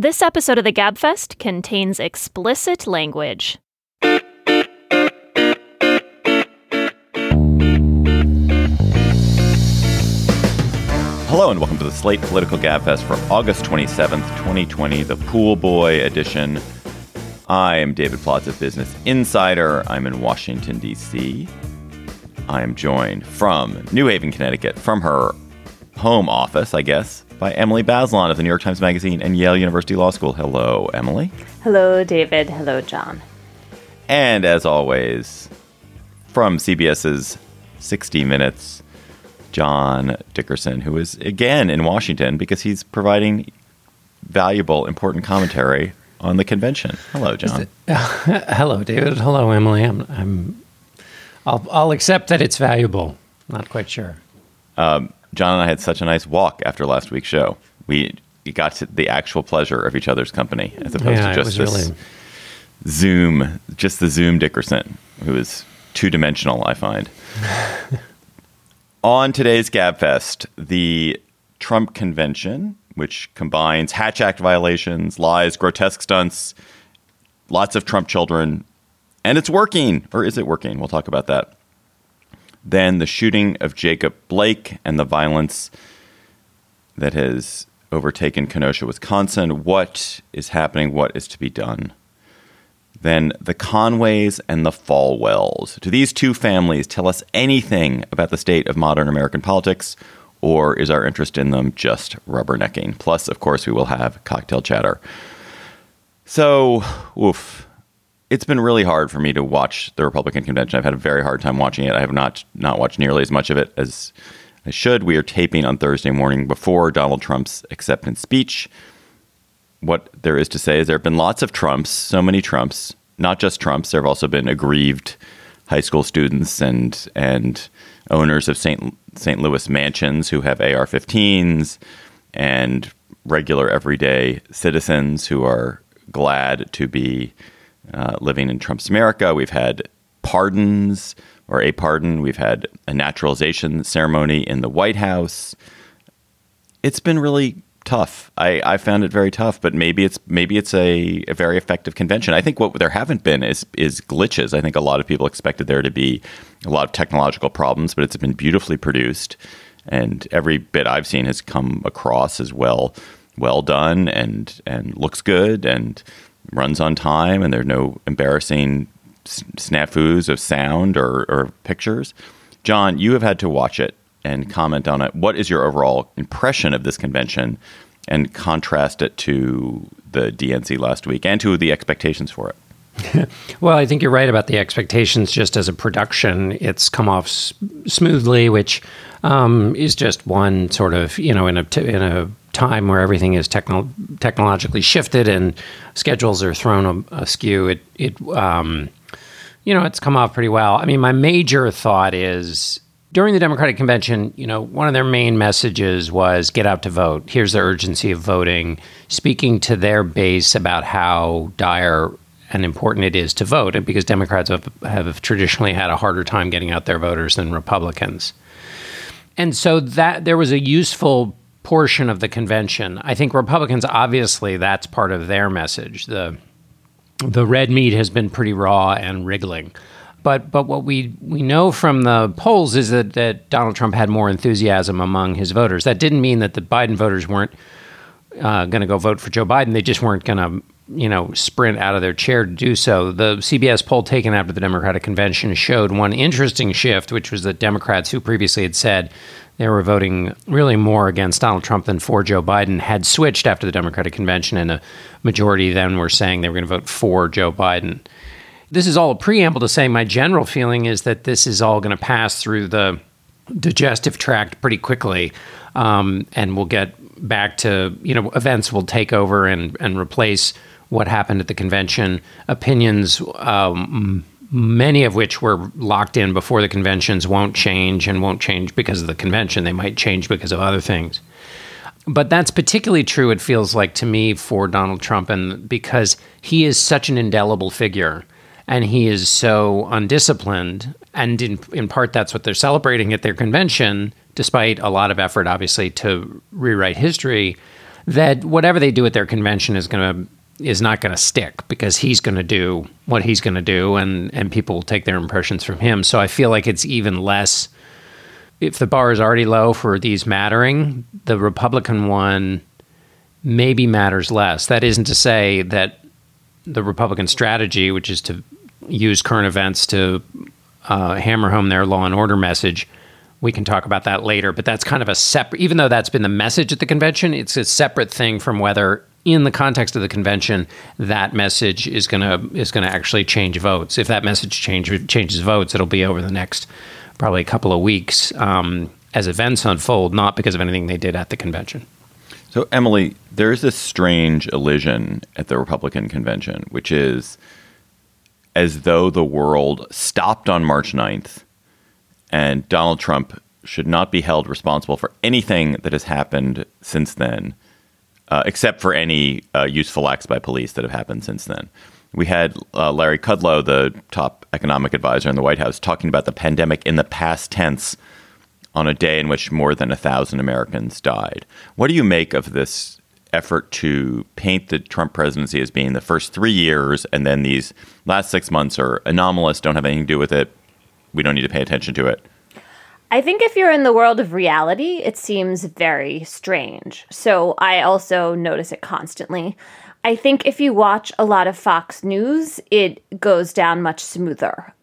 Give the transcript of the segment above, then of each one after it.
This episode of the Gabfest contains explicit language. Hello and welcome to the Slate Political Gabfest for August 27th, 2020, the Pool Boy edition. I am David Plotz of Business Insider. I'm in Washington, D.C. I am joined from New Haven, Connecticut, from her home office, I guess, by Emily Bazelon of the New York Times Magazine and Yale University Law School. Hello, Emily. Hello, David. Hello, John. And as always, from CBS's 60 Minutes, John Dickerson, who is again in Washington because he's providing valuable, important commentary on the convention. Hello, John. Hello, David. Hello, Emily. I'll accept that it's valuable. Not quite sure. John and I had such a nice walk after last week's show. We got to the actual pleasure of each other's company as opposed to just this really Zoom, just the Zoom Dickerson, who is two-dimensional, I find. On today's Gabfest, the Trump convention, which combines Hatch Act violations, lies, grotesque stunts, lots of Trump children, and it's working. Or is it working? We'll talk about that. Then the shooting of Jacob Blake and the violence that has overtaken Kenosha, Wisconsin. What is happening? What is to be done? Then the Conways and the Falwells. Do these two families tell us anything about the state of modern American politics, or is our interest in them just rubbernecking? Plus, of course, we will have cocktail chatter. So, oof. It's been really hard for me to watch the Republican convention. I've had a very hard time watching it. I have not watched nearly as much of it as I should. We are taping on Thursday morning before Donald Trump's acceptance speech. What there is to say is there have been lots of Trumps, so many Trumps, not just Trumps. There have also been aggrieved high school students and owners of St. Louis mansions who have AR-15s and regular everyday citizens who are glad to be living in Trump's America. We've had pardons or a pardon. We've had a naturalization ceremony in the White House. It's been really tough. I found it very tough, but maybe it's a very effective convention. I think what there haven't been is glitches. I think a lot of people expected there to be a lot of technological problems, but it's been beautifully produced, and every bit I've seen has come across as well done and looks good and runs on time, and there are no embarrassing snafus of sound or pictures. John, you have had to watch it and comment on it. What is your overall impression of this convention, and contrast it to the DNC last week and to the expectations for it? Well, I think you're right about the expectations. Just as a production, it's come off smoothly, which is just one sort of, in a time where everything is technologically shifted and schedules are thrown askew. It's come off pretty well. I mean, my major thought is during the Democratic convention, one of their main messages was get out to vote. Here's the urgency of voting, speaking to their base about how dire and important it is to vote, because Democrats have traditionally had a harder time getting out their voters than Republicans. And so that there was a useful portion of the convention. I think Republicans, obviously, that's part of their message. The red meat has been pretty raw and wriggling. But what we know from the polls is that Donald Trump had more enthusiasm among his voters. That didn't mean that the Biden voters weren't going to go vote for Joe Biden. They just weren't going to, sprint out of their chair to do so. The CBS poll taken after the Democratic convention showed one interesting shift, which was that Democrats who previously had said they were voting really more against Donald Trump than for Joe Biden had switched after the Democratic convention, and a majority then were saying they were going to vote for Joe Biden. This is all a preamble to say my general feeling is that this is all going to pass through the digestive tract pretty quickly, and we'll get back to, events will take over and replace what happened at the convention. Opinions, many of which were locked in before the conventions, won't change because of the convention. They might change because of other things. But that's particularly true, it feels like to me, for Donald Trump, and because he is such an indelible figure and he is so undisciplined. And in part, that's what they're celebrating at their convention, despite a lot of effort, obviously, to rewrite history. that whatever they do at their convention is not going to stick, because he's going to do what he's going to do, and people will take their impressions from him. So I feel like it's even less, if the bar is already low for these mattering, the Republican one maybe matters less. That isn't to say that the Republican strategy, which is to use current events to hammer home their law and order message, we can talk about that later, but that's kind of a separate, even though that's been the message at the convention, it's a separate thing from whether in the context of the convention, that message is going to actually change votes. If that message changes votes, it'll be over the next probably a couple of weeks as events unfold, not because of anything they did at the convention. So, Emily, there's this strange illusion at the Republican convention, which is as though the world stopped on March 9th and Donald Trump should not be held responsible for anything that has happened since then, except for any useful acts by police that have happened since then. We had Larry Kudlow, the top economic advisor in the White House, talking about the pandemic in the past tense on a day in which more than 1,000 Americans died. What do you make of this effort to paint the Trump presidency as being the first 3 years, and then these last 6 months are anomalous, don't have anything to do with it, we don't need to pay attention to it? I think if you're in the world of reality, it seems very strange. So I also notice it constantly. I think if you watch a lot of Fox News, it goes down much smoother.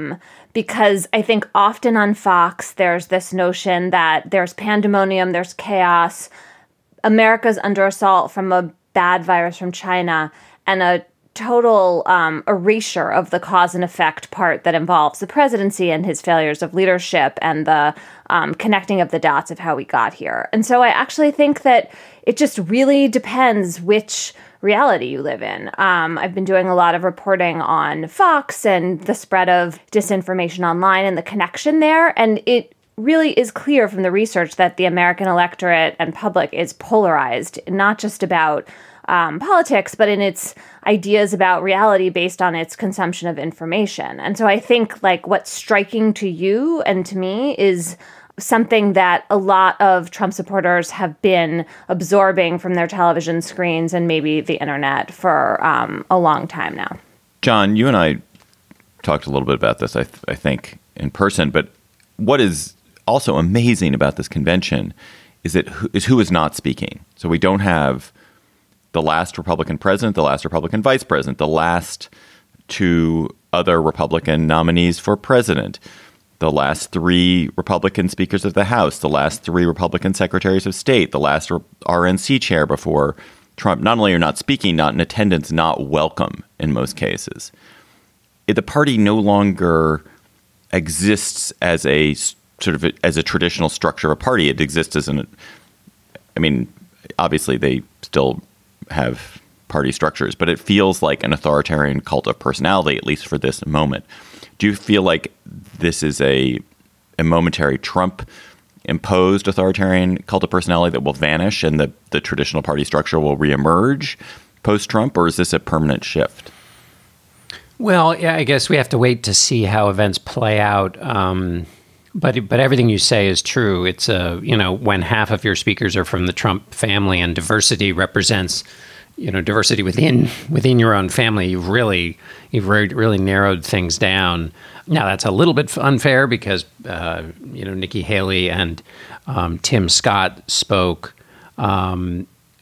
Because I think often on Fox, there's this notion that there's pandemonium, there's chaos, America's under assault from a bad virus from China, and a total erasure of the cause and effect part that involves the presidency and his failures of leadership and the connecting of the dots of how we got here. And so I actually think that it just really depends which reality you live in. I've been doing a lot of reporting on Fox and the spread of disinformation online and the connection there. And it really is clear from the research that the American electorate and public is polarized, not just about politics, but in its ideas about reality based on its consumption of information. And so I think like what's striking to you and to me is something that a lot of Trump supporters have been absorbing from their television screens and maybe the internet for a long time now. John, you and I talked a little bit about this, I think, in person. But what is also amazing about this convention is who is not speaking. So we don't have the last Republican president, the last Republican vice president, the last two other Republican nominees for president, the last three Republican speakers of the House, the last three Republican secretaries of state, the last RNC chair before Trump. Not only are not speaking, not in attendance, not welcome in most cases. The party no longer exists as a sort of as a traditional structure of a party. It exists as obviously they still have party structures, but it feels like an authoritarian cult of personality, at least for this moment. Do you feel like this is a momentary Trump-imposed authoritarian cult of personality that will vanish and the traditional party structure will reemerge post-Trump, or is this a permanent shift? Well, yeah, I guess we have to wait to see how events play out. But everything you say is true. It's when half of your speakers are from the Trump family and diversity represents, diversity within your own family, you've really narrowed things down. Now that's a little bit unfair because Nikki Haley and Tim Scott spoke. But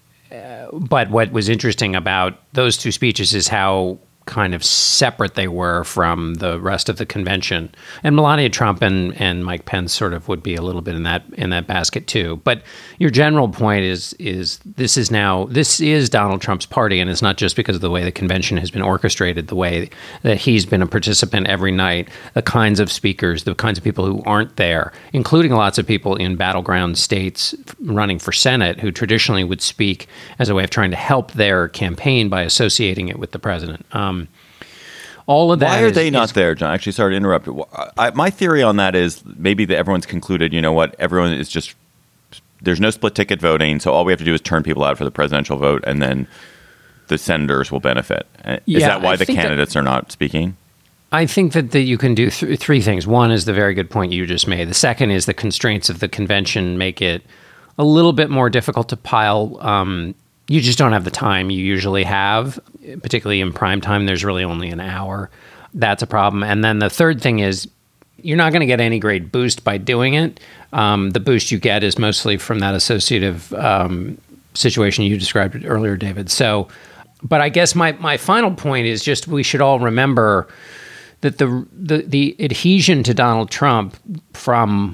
what was interesting about those two speeches is how kind of separate they were from the rest of the convention. And Melania Trump and Mike Pence sort of would be a little bit in that basket too. But your general point is this is Donald Trump's party, and it's not just because of the way the convention has been orchestrated, the way that he's been a participant every night, the kinds of speakers, the kinds of people who aren't there, including lots of people in battleground states running for Senate who traditionally would speak as a way of trying to help their campaign by associating it with the president. All of that. Why are they not there, John? Actually, sorry to interrupt. My theory on that is maybe that everyone's concluded, you know what, everyone is just, there's no split ticket voting, so all we have to do is turn people out for the presidential vote, and then the senators will benefit. Is that why the candidates are not speaking? I think that you can do three things. One is the very good point you just made. The second is the constraints of the convention make it a little bit more difficult to pile. You just don't have the time you usually have, particularly in prime time. There's really only an hour. That's a problem. And then the third thing is you're not going to get any great boost by doing it. The boost you get is mostly from that associative situation you described earlier, David. So, but I guess my final point is just we should all remember that the adhesion to Donald Trump from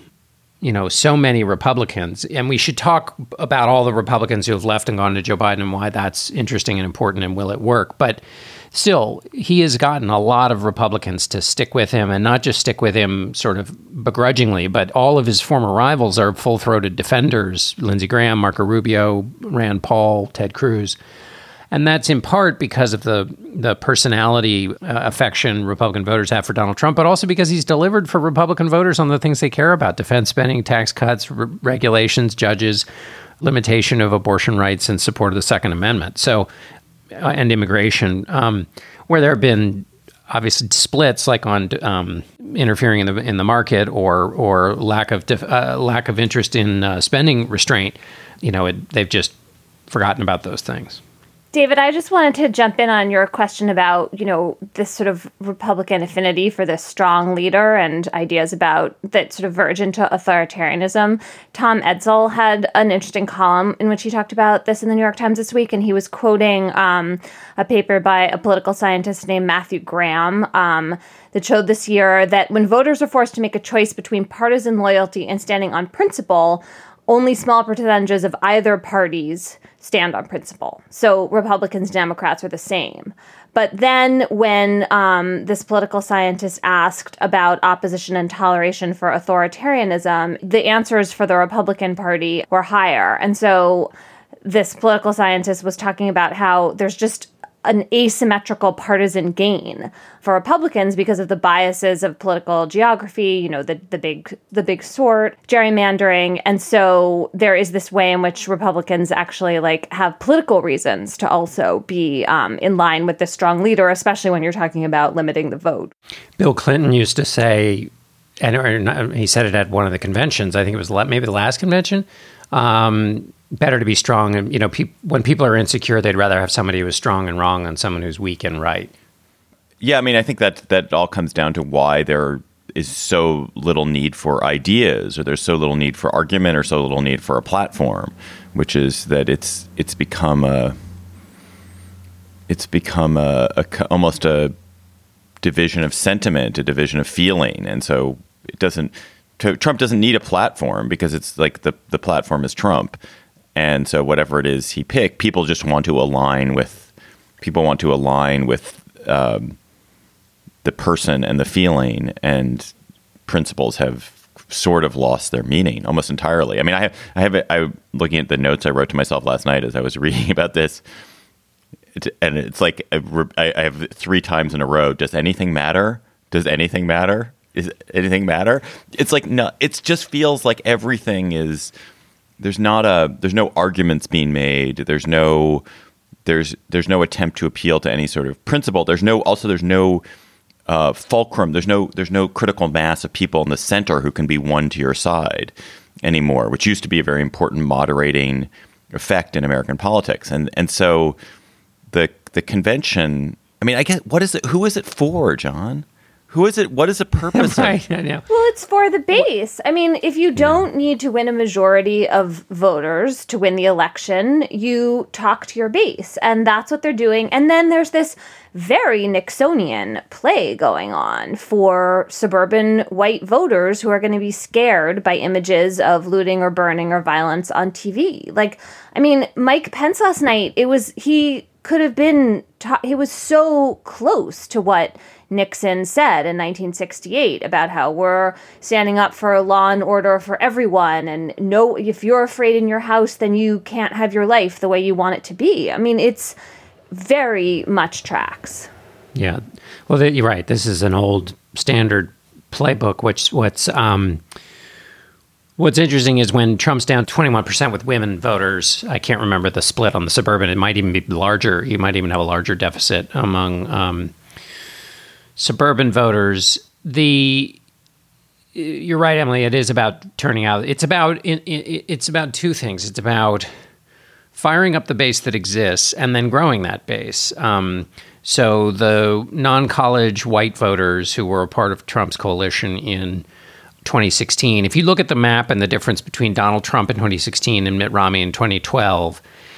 so many Republicans, and we should talk about all the Republicans who have left and gone to Joe Biden and why that's interesting and important and will it work. But still, he has gotten a lot of Republicans to stick with him, and not just stick with him sort of begrudgingly, but all of his former rivals are full-throated defenders: Lindsey Graham, Marco Rubio, Rand Paul, Ted Cruz. And that's in part because of the personality affection Republican voters have for Donald Trump, but also because he's delivered for Republican voters on the things they care about: defense spending, tax cuts, regulations, judges, limitation of abortion rights, and support of the Second Amendment. So, and immigration, where there have been obviously splits, like on interfering in the market or lack of interest in spending restraint. They've just forgotten about those things. David, I just wanted to jump in on your question about, this sort of Republican affinity for this strong leader and ideas about that sort of verge into authoritarianism. Tom Edsall had an interesting column in which he talked about this in the New York Times this week, and he was quoting a paper by a political scientist named Matthew Graham that showed this year that when voters are forced to make a choice between partisan loyalty and standing on principle, only small percentages of either parties stand on principle. So Republicans, Democrats are the same. But then when this political scientist asked about opposition and toleration for authoritarianism, the answers for the Republican Party were higher. And so this political scientist was talking about how there's just an asymmetrical partisan gain for Republicans because of the biases of political geography, the big sort, gerrymandering. And so there is this way in which Republicans actually have political reasons to also be in line with this strong leader, especially when you're talking about limiting the vote. Bill Clinton used to say, and he said it at one of the conventions, I think it was maybe the last convention, better to be strong. And, when people are insecure, they'd rather have somebody who is strong and wrong than someone who's weak and right. Yeah, I think that all comes down to why there is so little need for ideas, or there's so little need for argument, or so little need for a platform, which is that it's become almost a division of sentiment, a division of feeling. And so Trump doesn't need a platform because it's like the platform is Trump. And so whatever it is he picked, people just want to align with the person and the feeling, and principles have sort of lost their meaning almost entirely. I'm looking at the notes I wrote to myself last night as I was reading about this, and it's like I have 3 times in a row. Does anything matter? Does anything matter? Is anything matter? It's like, no, it just feels like everything is. There's no arguments being made. There's no attempt to appeal to any sort of principle. There's no fulcrum. There's no critical mass of people in the center who can be won to your side anymore, which used to be a very important moderating effect in American politics. And so the convention, I guess, who is it for, John? Who is it? What is the purpose right, of? I know. Well, it's for the base. If you don't need to win a majority of voters to win the election, you talk to your base. And that's what they're doing. And then there's this very Nixonian play going on for suburban white voters who are going to be scared by images of looting or burning or violence on TV. Mike Pence last night, he was so close to what Nixon said in 1968 about how we're standing up for law and order for everyone, and no, if you're afraid in your house, then you can't have your life the way you want it to be. It's very much tracks. Yeah. Well, you're right. This is an old standard playbook, What's interesting is when Trump's down 21% with women voters, I can't remember the split on the suburban. It might even be larger. You might even have a larger deficit among suburban voters. you're right, Emily. It is about turning out. It's about two things. It's about firing up the base that exists and then growing that base. So the non-college white voters who were a part of Trump's coalition in 2016, if you look at the map and the difference between Donald Trump in 2016 and Mitt Romney in 2012,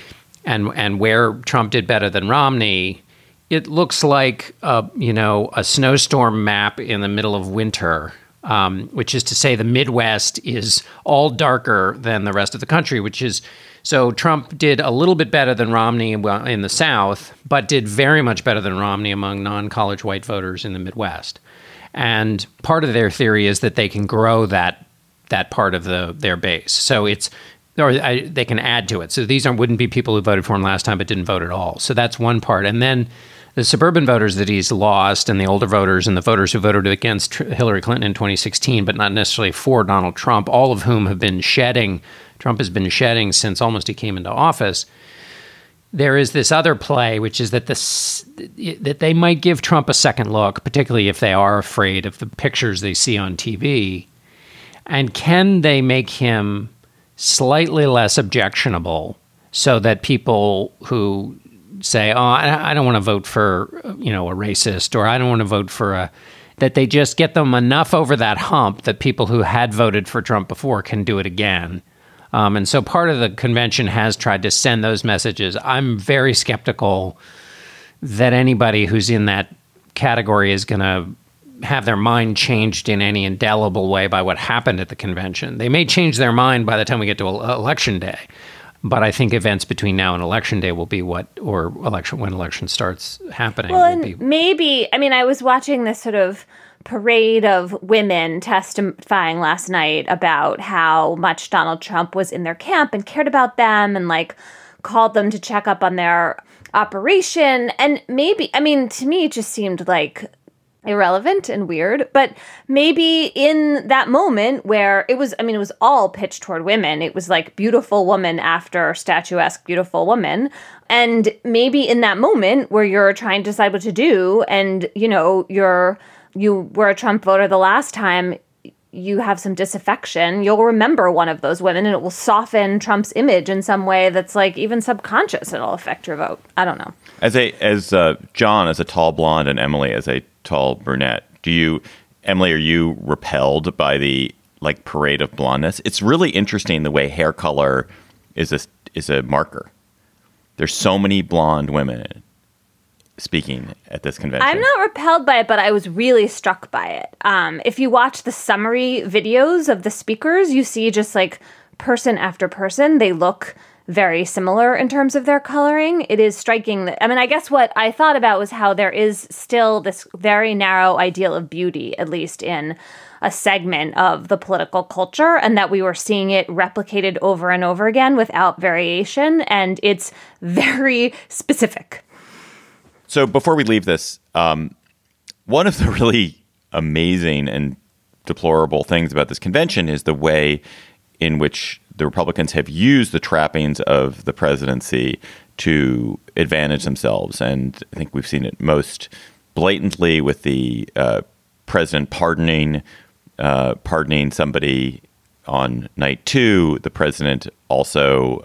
and where Trump did better than Romney, it looks like a snowstorm map in the middle of winter, which is to say the Midwest is all darker than the rest of the country, so Trump did a little bit better than Romney in the South, but did very much better than Romney among non-college white voters in the Midwest. And part of their theory is that they can grow that part of their base. So they can add to it. So these wouldn't be people who voted for him last time but didn't vote at all. So that's one part. And then the suburban voters that he's lost, and the older voters, and the voters who voted against Hillary Clinton in 2016, but not necessarily for Donald Trump, all of whom have been shedding. Trump has been shedding since almost he came into office. There is this other play, which is that that they might give Trump a second look, particularly if they are afraid of the pictures they see on TV. And can they make him slightly less objectionable so that people who say, oh, I don't want to vote for, a racist, or I don't want to vote for that they just get them enough over that hump that people who had voted for Trump before can do it again. And so part of the convention has tried to send those messages. I'm very skeptical that anybody who's in that category is going to have their mind changed in any indelible way by what happened at the convention. They may change their mind by the time we get to election day. But I think events between now and election day will be when election starts happening. Well, and maybe, I was watching this sort of parade of women testifying last night about how much Donald Trump was in their camp and cared about them and called them to check up on their operation. And maybe, to me, it just seemed like irrelevant and weird, but maybe in that moment where it was all pitched toward women. It was like beautiful woman after statuesque beautiful woman. And maybe in that moment where you're trying to decide what to do and, you were a Trump voter the last time, you have some disaffection, you'll remember one of those women and it will soften Trump's image in some way that's even subconscious. It'll affect your vote. I don't know. As John, as a tall blonde, and Emily as a tall brunette, Emily, are you repelled by the parade of blondness? It's really interesting the way hair color is a marker. There's so many blonde women speaking at this convention. I'm not repelled by it, but I was really struck by it. If you watch the summary videos of the speakers, you see just person after person, they look very similar in terms of their coloring. It is striking that, I guess what I thought about was how there is still this very narrow ideal of beauty, at least in a segment of the political culture, and that we were seeing it replicated over and over again without variation, and it's very specific. So before we leave this, one of the really amazing and deplorable things about this convention is the way in which the Republicans have used the trappings of the presidency to advantage themselves. And I think we've seen it most blatantly with the president pardoning somebody on night 2. The president also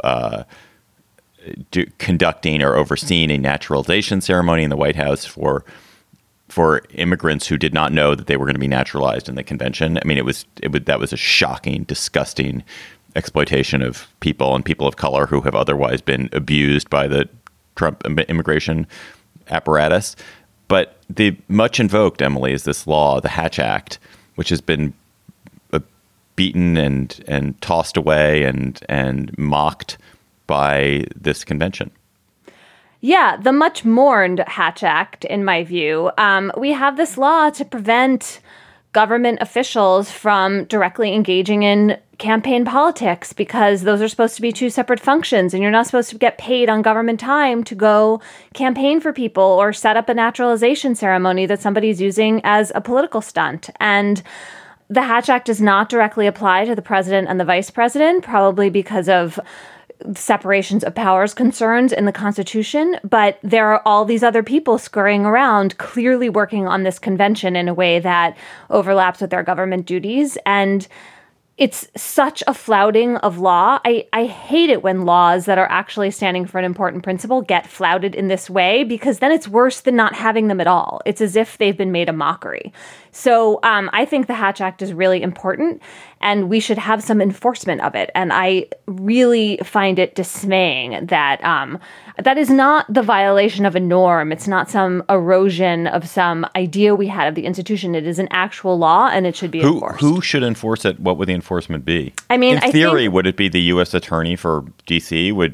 conducting or overseeing a naturalization ceremony in the White House for immigrants who did not know that they were going to be naturalized in the convention. That was a shocking, disgusting exploitation of people and people of color who have otherwise been abused by the Trump immigration apparatus. But the much invoked, Emily, is this law, the Hatch Act, which has been beaten and tossed away and mocked by this convention. Yeah, the much mourned Hatch Act, in my view. We have this law to prevent government officials from directly engaging in campaign politics because those are supposed to be two separate functions and you're not supposed to get paid on government time to go campaign for people or set up a naturalization ceremony that somebody's using as a political stunt. And the Hatch Act does not directly apply to the president and the vice president, probably because of separations of powers concerns in the Constitution, but there are all these other people scurrying around, clearly working on this convention in a way that overlaps with their government duties. And it's such a flouting of law. I hate it when laws that are actually standing for an important principle get flouted in this way, because then it's worse than not having them at all. It's as if they've been made a mockery. So I think the Hatch Act is really important, and we should have some enforcement of it. And I really find it dismaying that that is not the violation of a norm. It's not some erosion of some idea we had of the institution. It is an actual law, and it should be enforced. Who should enforce it? What would the enforcement be? I mean, in theory, would it be the U.S. attorney for D.C. would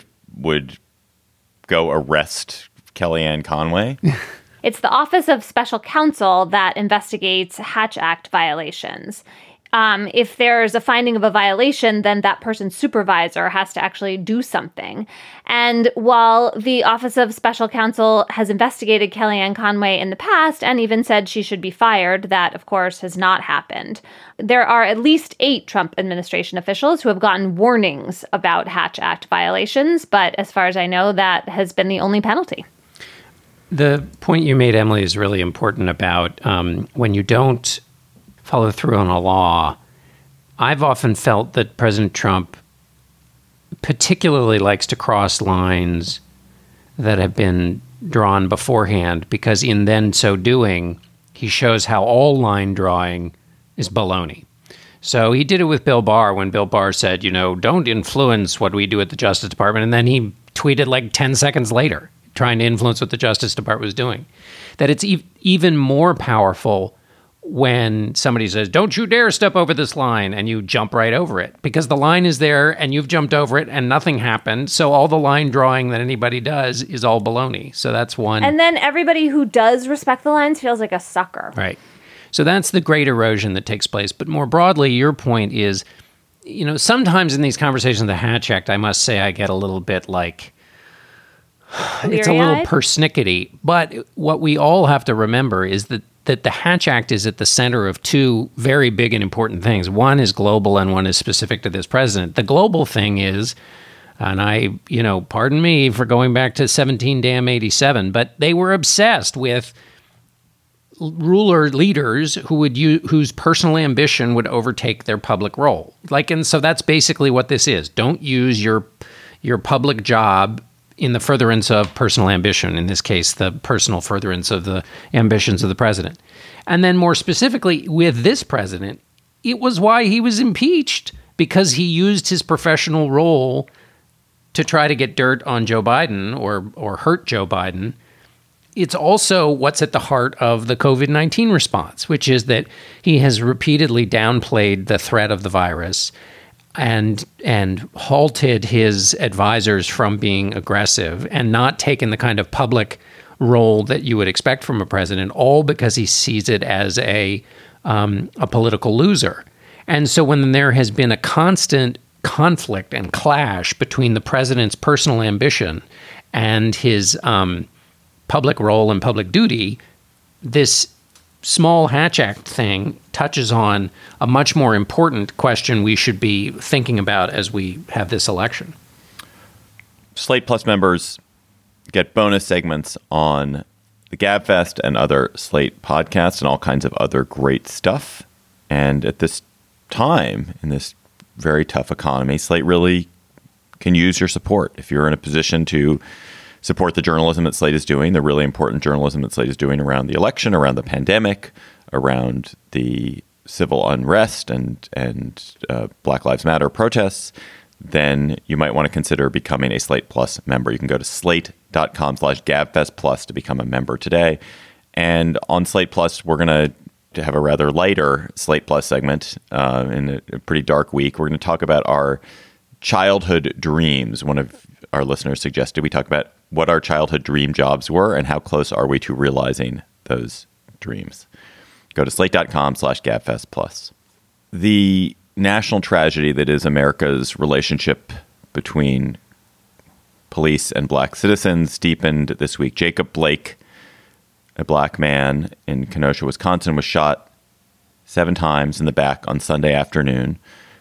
go arrest Kellyanne Conway? It's the Office of Special Counsel that investigates Hatch Act violations. If there's a finding of a violation, then that person's supervisor has to actually do something. And while the Office of Special Counsel has investigated Kellyanne Conway in the past and even said she should be fired, that, of course, has not happened. There are at least 8 Trump administration officials who have gotten warnings about Hatch Act violations, but as far as I know, that has been the only penalty. The point you made, Emily, is really important about when you don't follow through on a law. I've often felt that President Trump particularly likes to cross lines that have been drawn beforehand, because in then so doing, he shows how all line drawing is baloney. So he did it with Bill Barr when Bill Barr said, don't influence what we do at the Justice Department. And then he tweeted like 10 seconds later, trying to influence what the Justice Department was doing. That it's even more powerful when somebody says, don't you dare step over this line, and you jump right over it, because the line is there and you've jumped over it and nothing happened. So all the line drawing that anybody does is all baloney. So that's one. And then everybody who does respect the lines feels like a sucker. Right. So that's the great erosion that takes place. But more broadly, your point is, sometimes in these conversations of the Hatch Act, I must say I get a little bit like, it's a little persnickety. But what we all have to remember is that the Hatch Act is at the center of 2 very big and important things. One is global and one is specific to this president. The global thing is, and I, pardon me for going back to 17-87, but they were obsessed with ruler leaders whose personal ambition would overtake their public role. And so that's basically what this is. Don't use your public job in the furtherance of personal ambition, in this case, the personal furtherance of the ambitions of the president. And then more specifically, with this president, it was why he was impeached, because he used his professional role to try to get dirt on Joe Biden or hurt Joe Biden. It's also what's at the heart of the COVID-19 response, which is that he has repeatedly downplayed the threat of the virus and halted his advisors from being aggressive and not taken the kind of public role that you would expect from a president, all because he sees it as a political loser. And so when there has been a constant conflict and clash between the president's personal ambition and his public role and public duty, this small Hatch Act thing touches on a much more important question we should be thinking about as we have this election. Slate Plus members get bonus segments on the GabFest and other Slate podcasts and all kinds of other great stuff. And at this time, in this very tough economy, Slate really can use your support. If you're in a position to support the journalism that Slate is doing, the really important journalism that Slate is doing around the election, around the pandemic, around the civil unrest and Black Lives Matter protests, then you might want to consider becoming a Slate Plus member. You can go to slate.com/GabFest Plus to become a member today. And on Slate Plus, we're going to have a rather lighter Slate Plus segment in a pretty dark week. We're going to talk about our childhood dreams. One of our listeners suggested we talk about what our childhood dream jobs were and how close are we to realizing those dreams. Go to slate.com/GabFest Plus. The national tragedy that is America's relationship between police and black citizens deepened this week. Jacob Blake, a black man in Kenosha, Wisconsin, was shot 7 times in the back on Sunday afternoon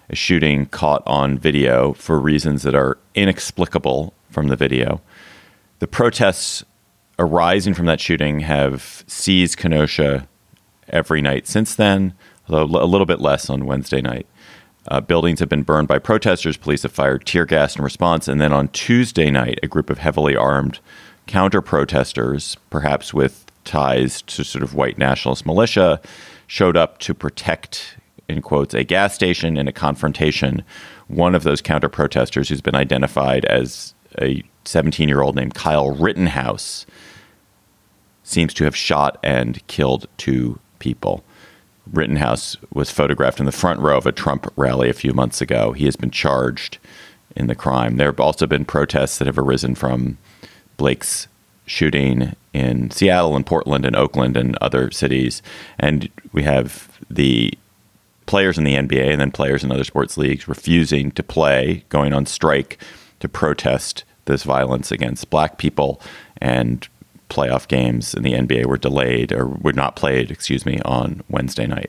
a shooting caught on video for reasons that are inexplicable from the video. The protests arising from that shooting have seized Kenosha every night since then, although a little bit less on Wednesday night. Buildings have been burned by protesters. Police have fired tear gas in response. And then on Tuesday night, a group of heavily armed counter-protesters, perhaps with ties to sort of white nationalist militia, showed up to protect, in quotes, a gas station in a confrontation. One of those counter-protesters, who's been identified as a 17-year-old named Kyle Rittenhouse, seems to have shot and killed 2 people. Rittenhouse was photographed in the front row of a Trump rally a few months ago. He has been charged in the crime. There have also been protests that have arisen from Blake's shooting in Seattle and Portland and Oakland and other cities. And we have the players in the NBA and then players in other sports leagues refusing to play, going on strike to protest this violence against black people. And playoff games in the NBA were delayed or were not played, on Wednesday night.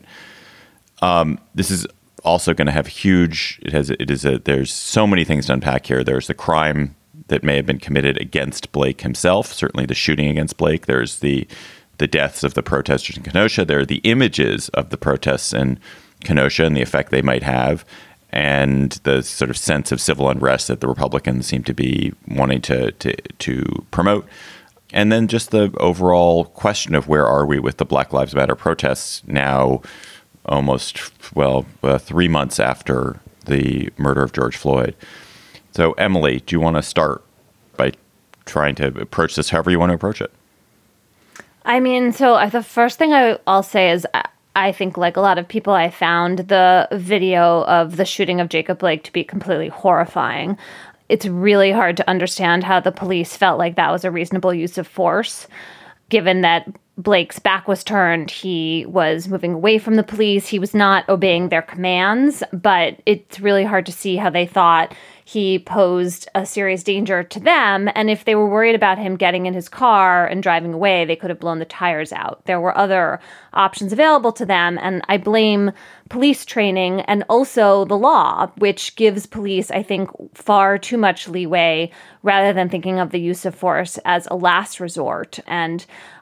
This is also going to have huge. There's so many things to unpack here. There's the crime that may have been committed against Blake himself. Certainly the shooting against Blake. There's the deaths of the protesters in Kenosha. There are the images of the protests in Kenosha and the effect they might have, and the sort of sense of civil unrest that the Republicans seem to be wanting to promote. And then just the overall question of where are we with the Black Lives Matter protests now, almost 3 months after the murder of George Floyd. So, Emily, do you want to start by trying to approach this however you want to approach it? I mean, so the first thing I'll say is I think, like a lot of people, I found the video of the shooting of Jacob Blake to be completely horrifying. It's really hard to understand how the police felt like that was a reasonable use of force, given that Blake's back was turned. He was moving away from the police. He was not obeying their commands, but it's really hard to see how they thought he posed a serious danger to them. And if they were worried about him getting in his car and driving away, they could have blown the tires out. There were other options available to them. And I blame police training and also the law, which gives police, I think, far too much leeway rather than thinking of the use of force as a last resort. And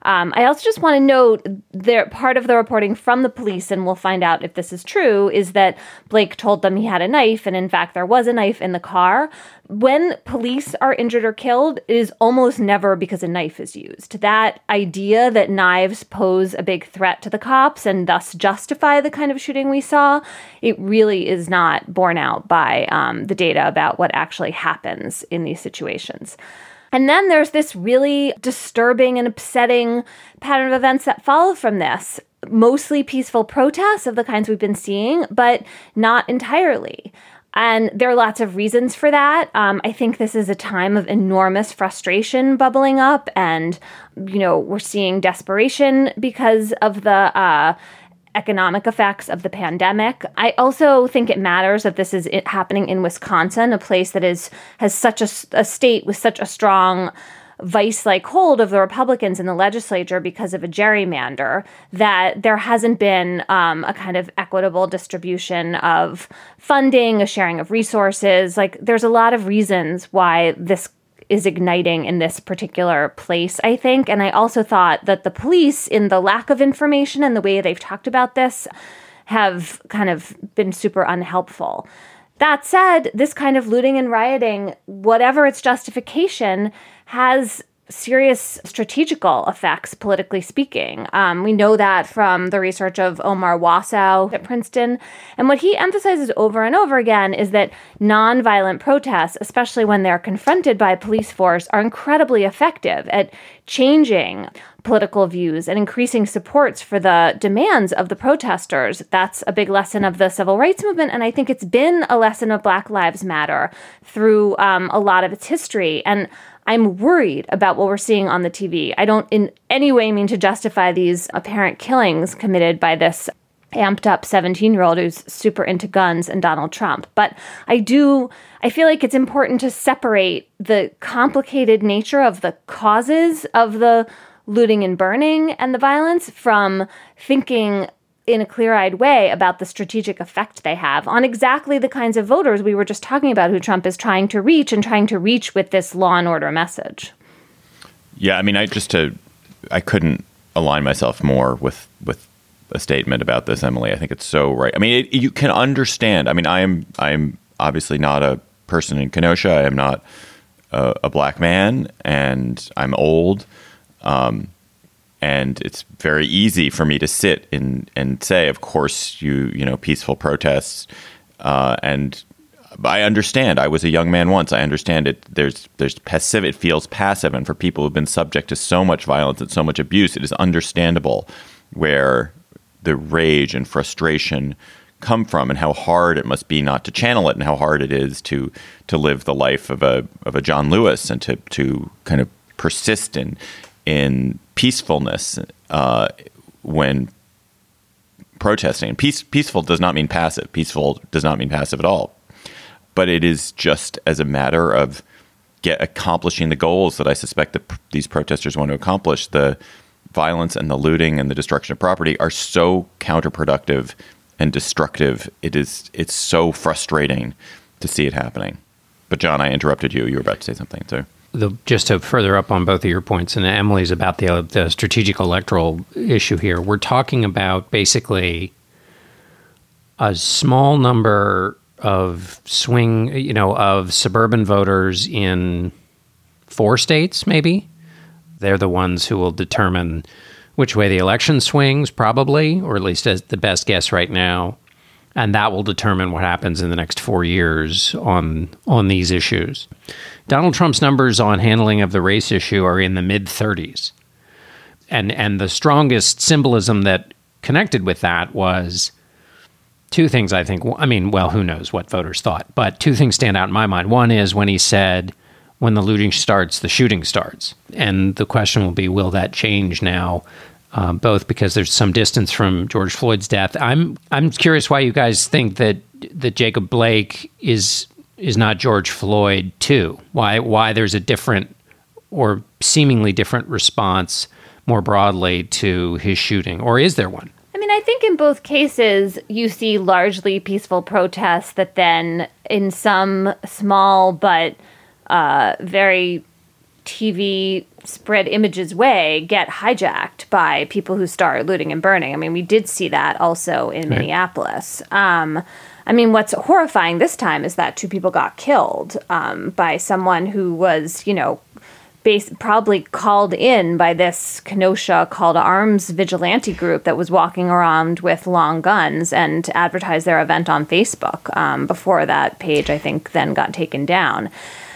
I also just want to note that part of the reporting from the police, and we'll find out if this is true, is that Blake told them he had a knife. And in fact, there was a knife in the car. When police are injured or killed, it is almost never because a knife is used. That idea that knives pose a big threat to the cops and thus justify the kind of shooting we saw, it really is not borne out by the data about what actually happens in these situations. And then there's this really disturbing and upsetting pattern of events that follow from this. Mostly peaceful protests of the kinds we've been seeing, but not entirely. And there are lots of reasons for that. I think this is a time of enormous frustration bubbling up, and, we're seeing desperation because of the economic effects of the pandemic. I also think it matters that this is happening in Wisconsin, a place that has such a state with such a strong vice-like hold of the Republicans in the legislature because of a gerrymander, that there hasn't been a kind of equitable distribution of funding, a sharing of resources. Like, there's a lot of reasons why this is igniting in this particular place, I think. And I also thought that the police, in the lack of information and the way they've talked about this, have kind of been super unhelpful. That said, this kind of looting and rioting, whatever its justification, has serious strategical effects, politically speaking. We know that from the research of Omar Wasow at Princeton. And what he emphasizes over and over again is that nonviolent protests, especially when they're confronted by police force, are incredibly effective at changing political views and increasing supports for the demands of the protesters. That's a big lesson of the civil rights movement. And I think it's been a lesson of Black Lives Matter through a lot of its history. And I'm worried about what we're seeing on the TV. I don't in any way mean to justify these apparent killings committed by this amped up 17-year-old who's super into guns and Donald Trump. But I feel like it's important to separate the complicated nature of the causes of the looting and burning and the violence from thinking in a clear-eyed way about the strategic effect they have on exactly the kinds of voters we were just talking about who Trump is trying to reach with this law and order message. Yeah, I mean, I couldn't align myself more with a statement about this, Emily. I think it's so right. I mean, you can understand. I mean, I'm obviously not a person in Kenosha. I am not a black man, and I'm old. And it's very easy for me to sit and say, of course, peaceful protests. And I understand. I was a young man once. I understand it. There's passive. It feels passive. And for people who've been subject to so much violence and so much abuse, it is understandable where the rage and frustration come from, and how hard it must be not to channel it, and how hard it is to live the life of a John Lewis, and to kind of persist in peacefulness when protesting. Peaceful does not mean passive. Peaceful does not mean passive at all. But it is just as a matter of accomplishing the goals that I suspect that these protesters want to accomplish. The violence and the looting and the destruction of property are so counterproductive and destructive. It's so frustrating to see it happening. But John, I interrupted you. You were about to say something, so. Just to further up on both of your points, and Emily's about the strategic electoral issue here, we're talking about basically a small number of of suburban voters in 4 states, maybe. They're the ones who will determine which way the election swings, probably, or at least as the best guess right now. And that will determine what happens in the next 4 years on these issues. Donald Trump's numbers on handling of the race issue are in the mid-30s. And the strongest symbolism that connected with that was 2 things, I think. I mean, well, who knows what voters thought. But 2 things stand out in my mind. One is when he said, when the looting starts, the shooting starts. And the question will be, will that change now? Both because there's some distance from George Floyd's death. I'm curious why you guys think that Jacob Blake is not George Floyd too. Why there's a different or seemingly different response more broadly to his shooting, or is there one? I mean, I think in both cases you see largely peaceful protests that then, in some small but very TV spread images way, get hijacked by people who start looting and burning. I mean, we did see that also in Minneapolis. I mean, what's horrifying this time is that 2 people got killed by someone who was, probably called in by this Kenosha Call to Arms vigilante group that was walking around with long guns and advertised their event on Facebook before that page, I think, then got taken down.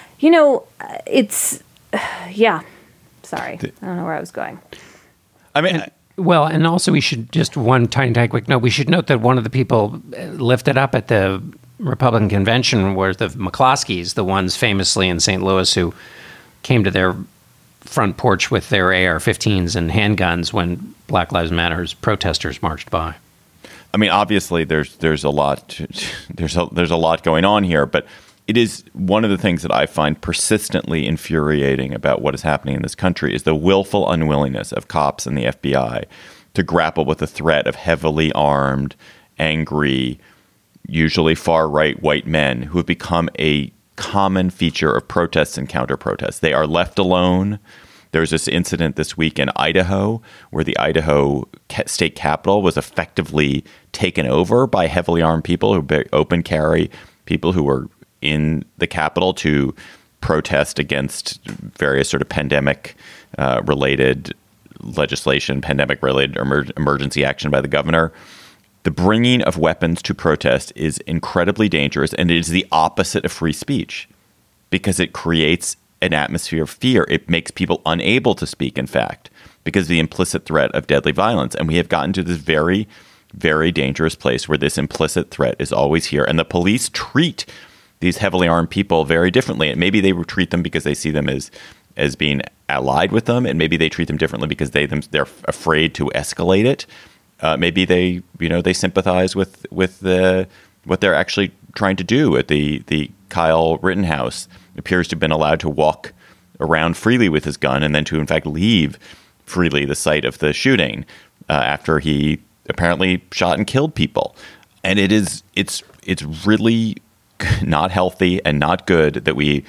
Yeah. Sorry. I don't know where I was going. I mean, and also we should just one tiny quick note. We should note that one of the people lifted up at the Republican convention were the McCloskeys, the ones famously in St. Louis who came to their front porch with their AR-15s and handguns when Black Lives Matter's protesters marched by. I mean, obviously there's a lot there's a lot going on here, but it is one of the things that I find persistently infuriating about what is happening in this country is the willful unwillingness of cops and the FBI to grapple with the threat of heavily armed, angry, usually far-right white men who have become a common feature of protests and counter-protests. They are left alone. There's this incident this week in Idaho where the Idaho state capitol was effectively taken over by heavily armed people who open carry, people who were in the Capitol to protest against various sort of pandemic-related legislation, pandemic-related emergency action by the governor. The bringing of weapons to protest is incredibly dangerous, and it is the opposite of free speech because it creates an atmosphere of fear. It makes people unable to speak, in fact, because of the implicit threat of deadly violence. And we have gotten to this very, very dangerous place where this implicit threat is always here, and the police treat these heavily armed people very differently. And maybe they treat them because they see them as being allied with them, and maybe they treat them differently because they're afraid to escalate it. Maybe they sympathize with what they're actually trying to do. At the Kyle Rittenhouse appears to have been allowed to walk around freely with his gun and then to in fact leave freely the site of the shooting after he apparently shot and killed people. And it's really not healthy and not good that we're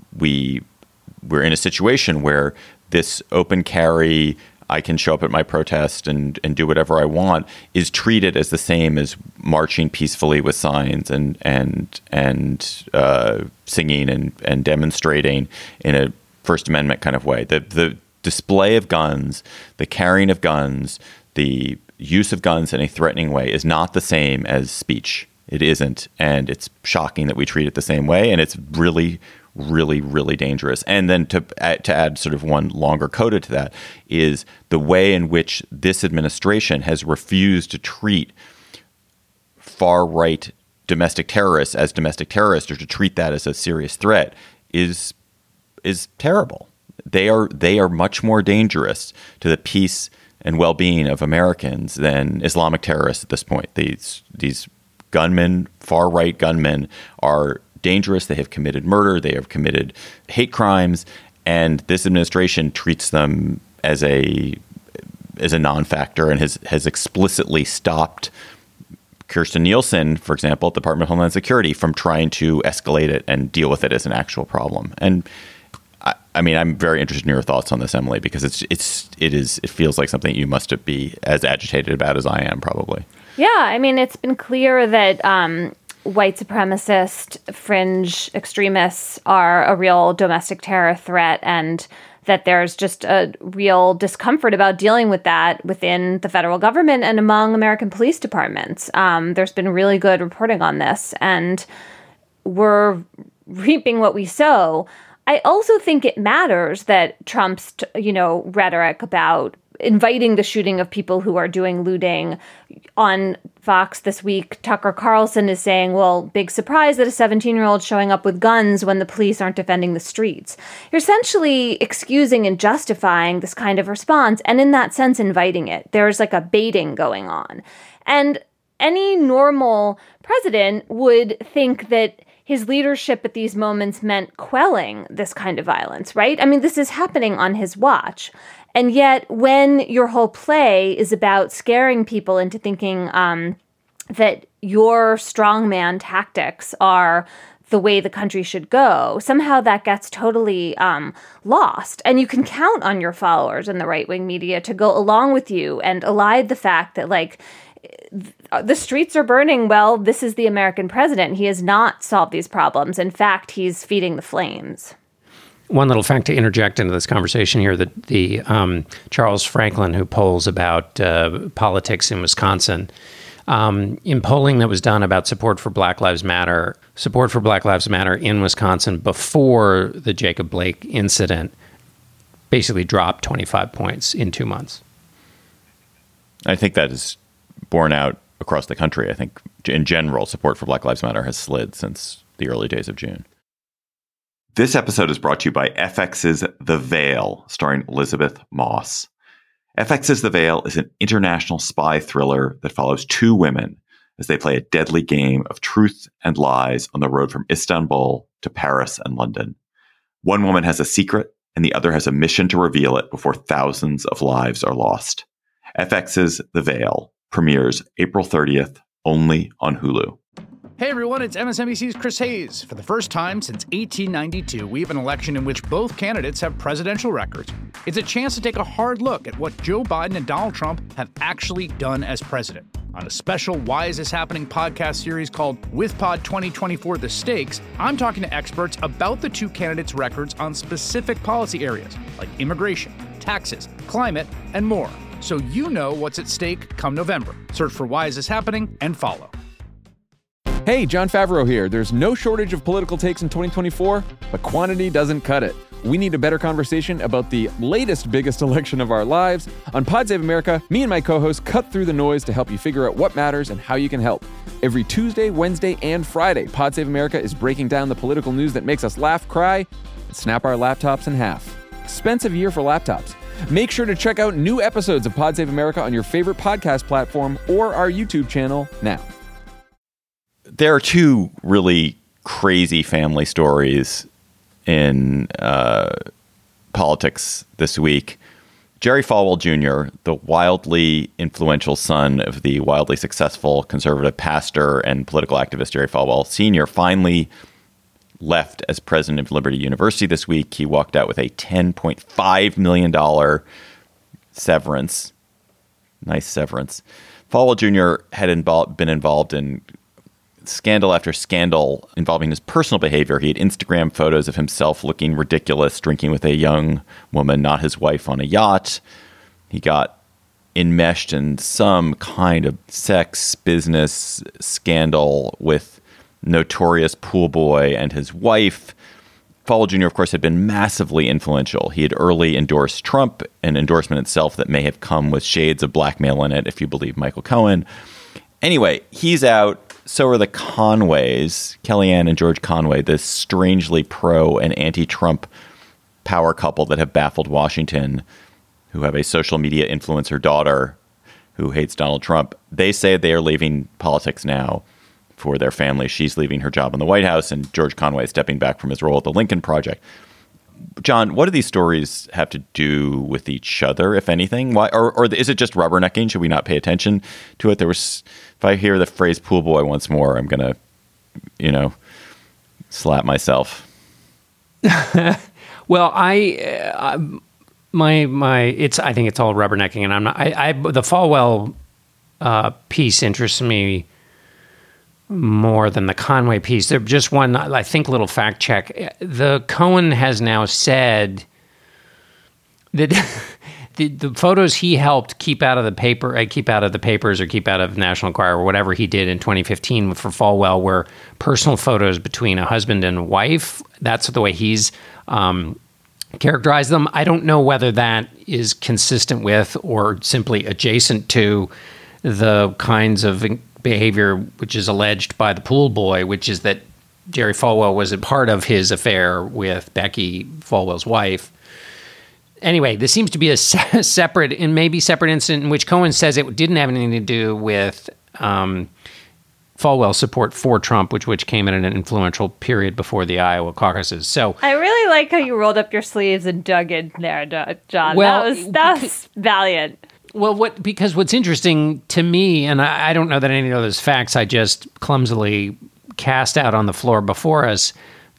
in a situation where this open carry, I can show up at my protest and do whatever I want, is treated as the same as marching peacefully with signs and singing and demonstrating in a First Amendment kind of way. The display of guns, the carrying of guns, the use of guns in a threatening way is not the same as speech. It isn't. And it's shocking that we treat it the same way. And it's really, really, really dangerous. And then to add sort of one longer coda to that is the way in which this administration has refused to treat far-right domestic terrorists as domestic terrorists, or to treat that as a serious threat, is terrible. They are much more dangerous to the peace and well-being of Americans than Islamic terrorists at this point. These gunmen, far-right gunmen, are dangerous. They have committed murder. They have committed hate crimes, and this administration treats them as a non-factor and has explicitly stopped Kirstjen Nielsen, for example, at the Department of Homeland Security, from trying to escalate it and deal with it as an actual problem. And I mean, I'm very interested in your thoughts on this, Emily, because it feels like something you must be as agitated about as I am, probably. Yeah, I mean, it's been clear that white supremacist fringe extremists are a real domestic terror threat, and that there's just a real discomfort about dealing with that within the federal government and among American police departments. There's been really good reporting on this, and we're reaping what we sow. I also think it matters that Trump's, rhetoric about inviting the shooting of people who are doing looting. On Fox this week, Tucker Carlson is saying, well, big surprise that a 17-year-old showing up with guns when the police aren't defending the streets. You're essentially excusing and justifying this kind of response, and in that sense, inviting it. There's like a baiting going on. And any normal president would think that his leadership at these moments meant quelling this kind of violence, right? I mean, this is happening on his watch. And yet, when your whole play is about scaring people into thinking that your strongman tactics are the way the country should go, somehow that gets totally lost. And you can count on your followers in the right-wing media to go along with you and elide the fact that, the streets are burning. Well, this is the American president. He has not solved these problems. In fact, he's feeding the flames. One little fact to interject into this conversation here, that the Charles Franklin, who polls about politics in Wisconsin, in polling that was done about support for Black Lives Matter in Wisconsin before the Jacob Blake incident basically dropped 25 points in 2 months. I think that is borne out across the country. I think in general, support for Black Lives Matter has slid since the early days of June. This episode is brought to you by FX's The Veil, starring Elizabeth Moss. FX's The Veil is an international spy thriller that follows two women as they play a deadly game of truth and lies on the road from Istanbul to Paris and London. One woman has a secret, and the other has a mission to reveal it before thousands of lives are lost. FX's The Veil premieres April 30th, only on Hulu. Hey everyone, it's MSNBC's Chris Hayes. For the first time since 1892, we have an election in which both candidates have presidential records. It's a chance to take a hard look at what Joe Biden and Donald Trump have actually done as president. On a special Why Is This Happening podcast series called WithPod 2024 The Stakes, I'm talking to experts about the two candidates' records on specific policy areas like immigration, taxes, climate, and more. So you know what's at stake come November. Search for Why Is This Happening and follow. Hey, Jon Favreau here. There's no shortage of political takes in 2024, but quantity doesn't cut it. We need a better conversation about the latest biggest election of our lives. On Pod Save America, me and my co-hosts cut through the noise to help you figure out what matters and how you can help. Every Tuesday, Wednesday, and Friday, Pod Save America is breaking down the political news that makes us laugh, cry, and snap our laptops in half. Expensive year for laptops. Make sure to check out new episodes of Pod Save America on your favorite podcast platform or our YouTube channel now. There are two really crazy family stories in politics this week. Jerry Falwell Jr., the wildly influential son of the wildly successful conservative pastor and political activist Jerry Falwell Sr., finally left as president of Liberty University this week. He walked out with a $10.5 million severance. Nice severance. Falwell Jr. had been involved in scandal after scandal involving his personal behavior. He had Instagram photos of himself looking ridiculous, drinking with a young woman, not his wife, on a yacht. He got enmeshed in some kind of sex business scandal with notorious pool boy and his wife. Falwell Jr., of course, had been massively influential. He had early endorsed Trump, an endorsement itself that may have come with shades of blackmail in it, if you believe Michael Cohen. Anyway, he's out. So are the Conways, Kellyanne and George Conway, this strangely pro and anti-Trump power couple that have baffled Washington, who have a social media influencer daughter who hates Donald Trump. They say they are leaving politics now for their family. She's leaving her job in the White House, and George Conway is stepping back from his role at the Lincoln Project. John, what do these stories have to do with each other, if anything? Why, or is it just rubbernecking? Should we not pay attention to it? If I hear the phrase "pool boy" once more, I'm gonna, slap myself. Well, I think it's all rubbernecking, and I'm not. The Falwell piece interests me more than the Conway piece. They're just one, I think, little fact check. The Cohen has now said that the photos he helped keep out of the papers or keep out of National Enquirer or whatever he did in 2015 for Falwell were personal photos between a husband and wife. That's the way he's characterized them. I don't know whether that is consistent with or simply adjacent to the kinds of behavior which is alleged by the pool boy, which is that Jerry Falwell was a part of his affair with Becky Falwell's wife. Anyway, this seems to be a separate incident in which Cohen says it didn't have anything to do with Falwell's support for Trump, which came at an influential period before the Iowa caucuses. So I really like how you rolled up your sleeves and dug in there, John. Well, that was valiant. Well, because what's interesting to me, and I don't know that any of those facts I just clumsily cast out on the floor before us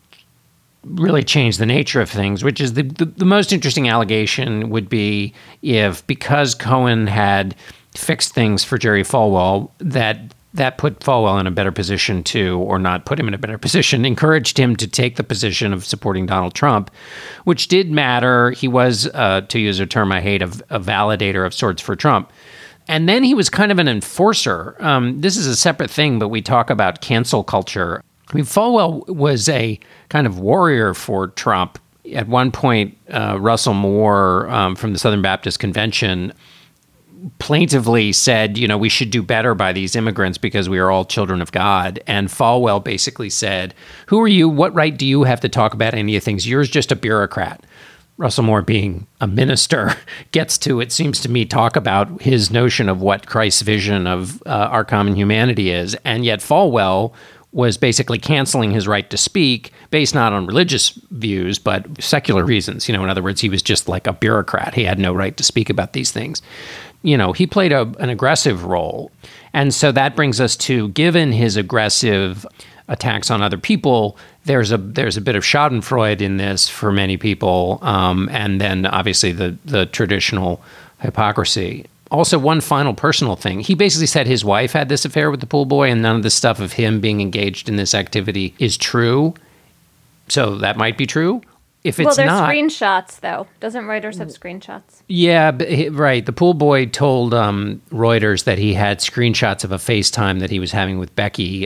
really change the nature of things, which is the most interesting allegation would be if, because Cohen had fixed things for Jerry Falwell, that put Falwell in a better position or not put him in a better position, encouraged him to take the position of supporting Donald Trump, which did matter. He was, to use a term I hate, a validator of sorts for Trump. And then he was kind of an enforcer. This is a separate thing, but we talk about cancel culture. I mean, Falwell was a kind of warrior for Trump. At one point, Russell Moore from the Southern Baptist Convention plaintively said, we should do better by these immigrants because we are all children of God. And Falwell basically said, who are you? What right do you have to talk about any of things? You're just a bureaucrat. Russell Moore, being a minister, gets to, it seems to me, talk about his notion of what Christ's vision of our common humanity is. And yet Falwell was basically canceling his right to speak based not on religious views, but secular reasons. In other words, he was just like a bureaucrat. He had no right to speak about these things. He played an aggressive role. And so that brings us to, given his aggressive attacks on other people, there's a bit of schadenfreude in this for many people. And then obviously the traditional hypocrisy. Also, one final personal thing. He basically said his wife had this affair with the pool boy, and none of the stuff of him being engaged in this activity is true. So that might be true. If it's there's not, screenshots, though. Doesn't Reuters have screenshots? Yeah, right. The pool boy told Reuters that he had screenshots of a FaceTime that he was having with Becky.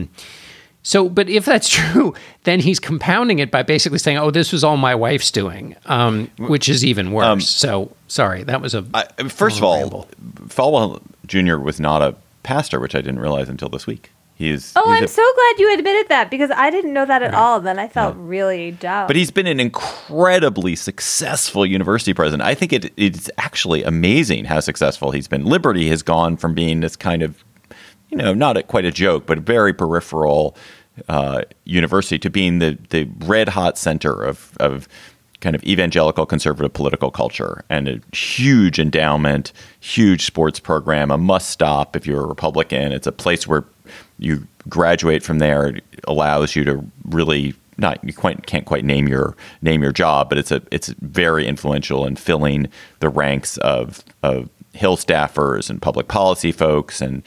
But if that's true, then he's compounding it by basically saying, "Oh, this was all my wife's doing," which is even worse. So sorry, that was first of all, Falwell Jr. was not a pastor, which I didn't realize until this week. I'm so glad you admitted that, because I didn't know that at all. Then I felt really down. But he's been an incredibly successful university president. I think it's actually amazing how successful he's been. Liberty has gone from being this kind of, not quite a joke, but very peripheral university to being the red hot center of kind of evangelical conservative political culture and a huge endowment, huge sports program, a must stop if you're a Republican. It's a place where you graduate from there. It allows you to really can't quite name your job, but it's very influential in filling the ranks of Hill staffers and public policy folks and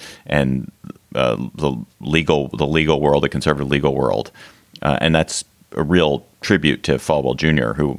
the legal world, the conservative legal world, and that's a real tribute to Falwell Jr., who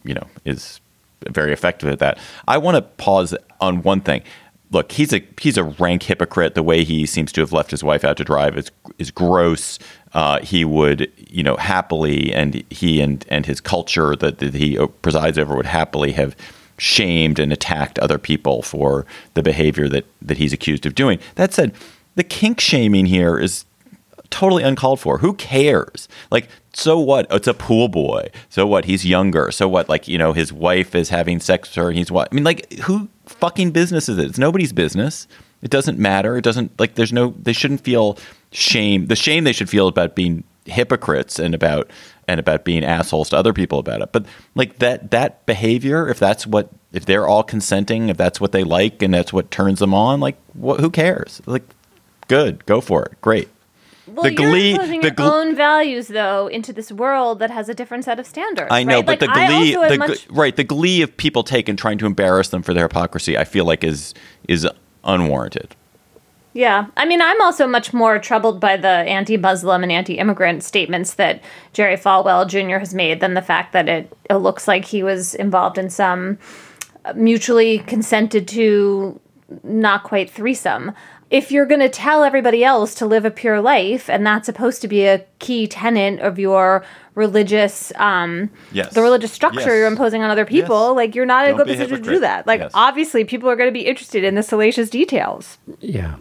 is very effective at that. I want to pause on one thing. Look, he's a rank hypocrite. The way he seems to have left his wife out to drive is gross. He would, happily, and he and his culture that he presides over would happily have shamed and attacked other people for the behavior that he's accused of doing. That said, the kink shaming here is totally uncalled for. Who cares? Like, so what? It's a pool boy. So what? He's younger. So what? Like, his wife is having sex with her. And he's what? I mean, like, who fucking business is it? It's nobody's business. It doesn't matter. It doesn't, like, they shouldn't feel shame. The shame they should feel about being hypocrites and about being assholes to other people about it. But like that behavior, if they're all consenting, if that's what they like and that's what turns them on, like, who cares? Like, good, go for it. Great. Well, you're imposing your own values, though, into this world that has a different set of standards. I know, right? but like, the glee of people taken trying to embarrass them for their hypocrisy, I feel like is unwarranted. Yeah. I mean, I'm also much more troubled by the anti-Muslim and anti-immigrant statements that Jerry Falwell Jr. has made than the fact that it looks like he was involved in some mutually consented to not quite threesome. If you're going to tell everybody else to live a pure life, and that's supposed to be a key tenet of your religious, the religious structure you're imposing on other people, like, you're not in a good position to do that. Like, obviously, people are going to be interested in the salacious details. Yeah.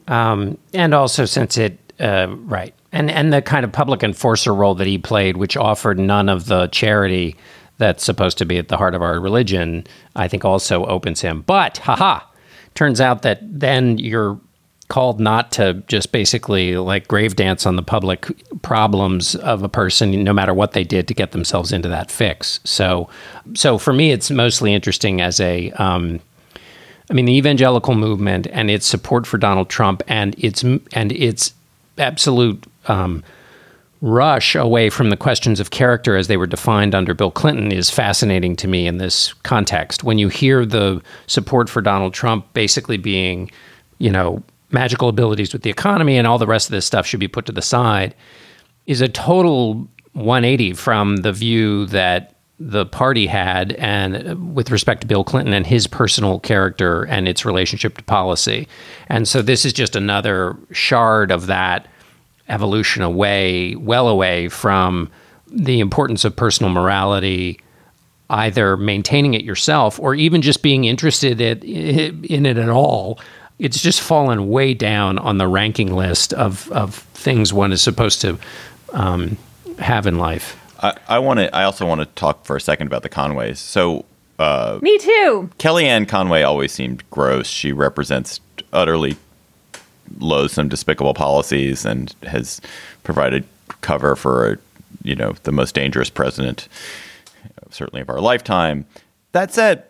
And also since it, right. And the kind of public enforcer role that he played, which offered none of the charity that's supposed to be at the heart of our religion, I think also opens him. But, turns out that then you're called not to just basically like grave dance on the public problems of a person, no matter what they did to get themselves into that fix. So for me, it's mostly interesting as the evangelical movement and its support for Donald Trump and its absolute rush away from the questions of character as they were defined under Bill Clinton is fascinating to me in this context. When you hear the support for Donald Trump basically being, magical abilities with the economy and all the rest of this stuff should be put to the side, is a total 180 from the view that the party had and with respect to Bill Clinton and his personal character and its relationship to policy. And so this is just another shard of that evolution well away from the importance of personal morality, either maintaining it yourself or even just being interested in it at all. It's just fallen way down on the ranking list of things one is supposed to have in life. I also want to talk for a second about the Conways. So, me too. Kellyanne Conway always seemed gross. She represents utterly loathsome, despicable policies and has provided cover for the most dangerous president, certainly of our lifetime. That said,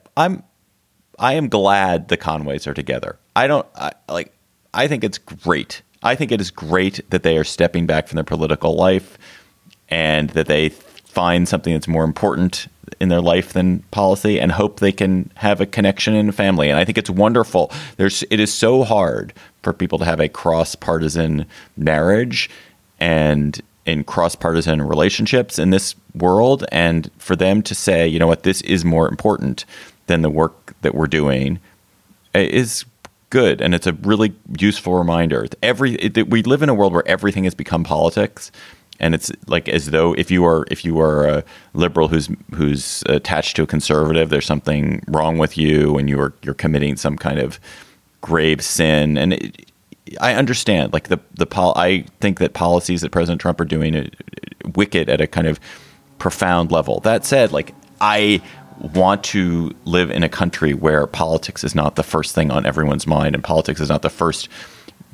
I am glad the Conways are together. I think it's great. I think it is great that they are stepping back from their political life and that they find something that's more important in their life than policy and hope they can have a connection in a family. And I think it's wonderful. It is so hard for people to have a cross-partisan marriage and in cross-partisan relationships in this world, and for them to say, you know what, this is more important than the work that we're doing is good, and it's a really useful reminder. We live in a world where everything has become politics, and it's like as though if you are a liberal who's attached to a conservative, there's something wrong with you, and you're committing some kind of grave sin. And I understand, like I think that policies that President Trump are doing wicked at a kind of profound level. That said, like I want to live in a country where politics is not the first thing on everyone's mind and politics is not the first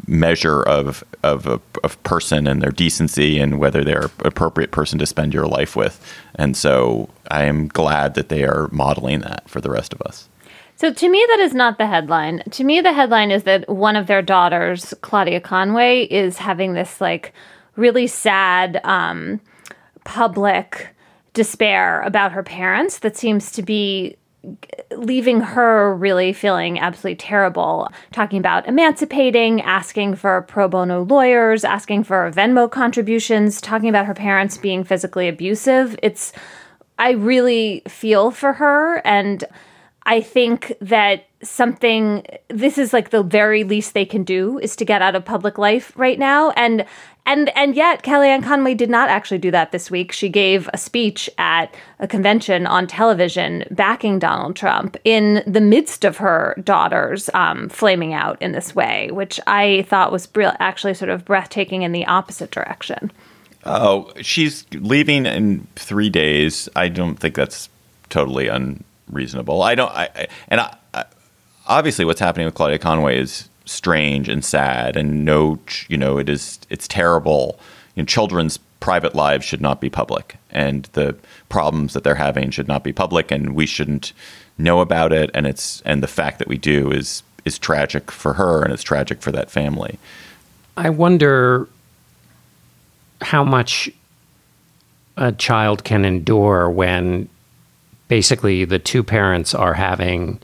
measure of a person and their decency and whether they're an appropriate person to spend your life with. And so I am glad that they are modeling that for the rest of us. So to me, that is not the headline. To me, the headline is that one of their daughters, Claudia Conway, is having this like really sad public despair about her parents that seems to be leaving her really feeling absolutely terrible, talking about emancipating, asking for pro bono lawyers, asking for Venmo contributions, talking about her parents being physically abusive. I really feel for her, and I think that this is like the very least they can do is to get out of public life right now. And yet Kellyanne Conway did not actually do that this week. She gave a speech at a convention on television backing Donald Trump in the midst of her daughters flaming out in this way, which I thought was actually sort of breathtaking in the opposite direction. Oh, she's leaving in 3 days. I don't think that's totally unreasonable. Obviously what's happening with Claudia Conway is strange and sad, and it's terrible. Children's private lives should not be public, and the problems that they're having should not be public, and we shouldn't know about it. And the fact that we do is tragic for her, and it's tragic for that family. I wonder how much a child can endure when basically the two parents are having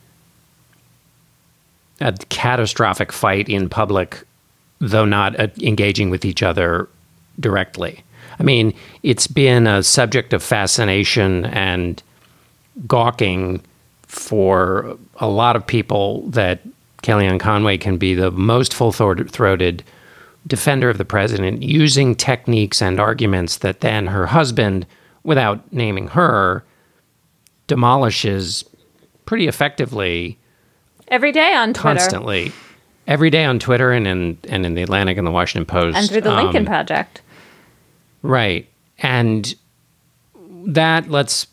a catastrophic fight in public, though not engaging with each other directly. I mean, it's been a subject of fascination and gawking for a lot of people that Kellyanne Conway can be the most full-throated defender of the president, using techniques and arguments that then her husband, without naming her, demolishes pretty effectively. Every day on Twitter. Constantly. Every day on Twitter and in the Atlantic and the Washington Post. And through the Lincoln Project. Right. And it's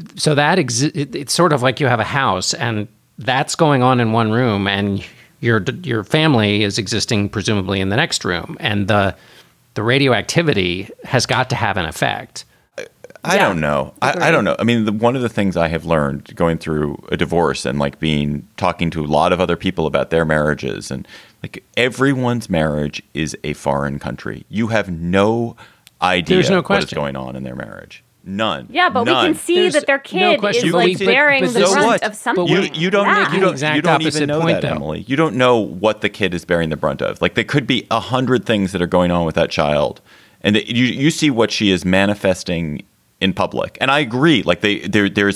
sort of like you have a house and that's going on in one room and your family is existing presumably in the next room. And the radioactivity has got to have an effect. I don't know. I don't know. I mean, one of the things I have learned going through a divorce and like talking to a lot of other people about their marriages, and like everyone's marriage is a foreign country. You have no idea what is going on in their marriage. None. Yeah, but we can see that their kid is like bearing the brunt of something. You don't even know that, Emily. You don't know what the kid is bearing the brunt of. Like there could be 100 things that are going on with that child, and you see what she is manifesting in public. And I agree. Like there's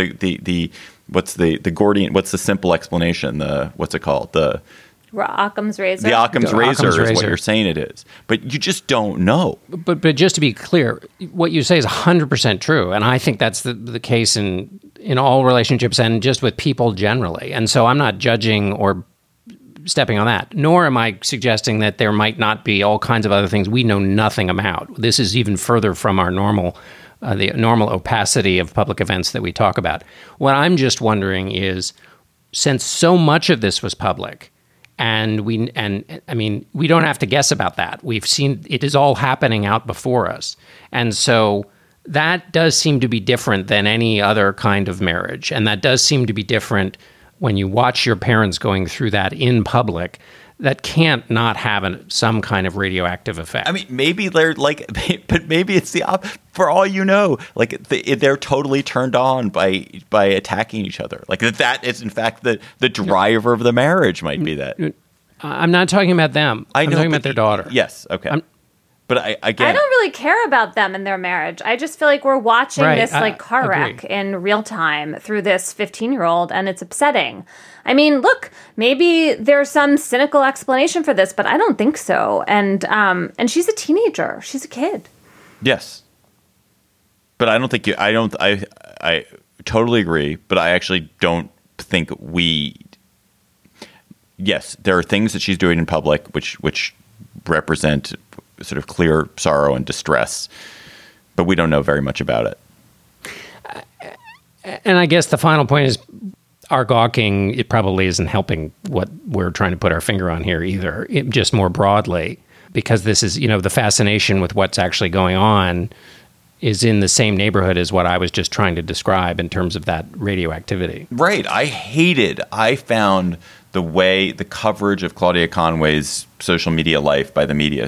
what's the Gordian? What's the simple explanation? What's it called? The Occam's razor. The Occam's razor is what you're saying it is. But you just don't know. But just to be clear, what you say is 100% true. And I think that's the case in all relationships and just with people generally. And so I'm not judging or stepping on that, nor am I suggesting that there might not be all kinds of other things we know nothing about. This is even further from our normal the normal opacity of public events that we talk about. What I'm just wondering is, since so much of this was public, and we don't have to guess about that. We've seen it is all happening out before us. And so that does seem to be different than any other kind of marriage. And that does seem to be different when you watch your parents going through that in public. That can't not have some kind of radioactive effect. I mean, maybe they're like, but maybe it's the opposite. For all you know, like they're totally turned on by attacking each other. Like that is in fact the driver of the marriage might be that. I'm not talking about them. I'm talking about their daughter. Yes. Okay. But I don't really care about them and their marriage. I just feel like we're watching this car wreck in real time through this 15-year-old, and it's upsetting. I mean, look, maybe there's some cynical explanation for this, but I don't think so. And she's a teenager. She's a kid. Yes. But I don't think I totally agree, but I actually don't think yes, there are things that she's doing in public which represent sort of clear sorrow and distress, but we don't know very much about it. And I guess the final point is, our gawking, it probably isn't helping what we're trying to put our finger on here either, just more broadly, because this is, the fascination with what's actually going on is in the same neighborhood as what I was just trying to describe in terms of that radioactivity. Right. I found the coverage of Claudia Conway's social media life by the media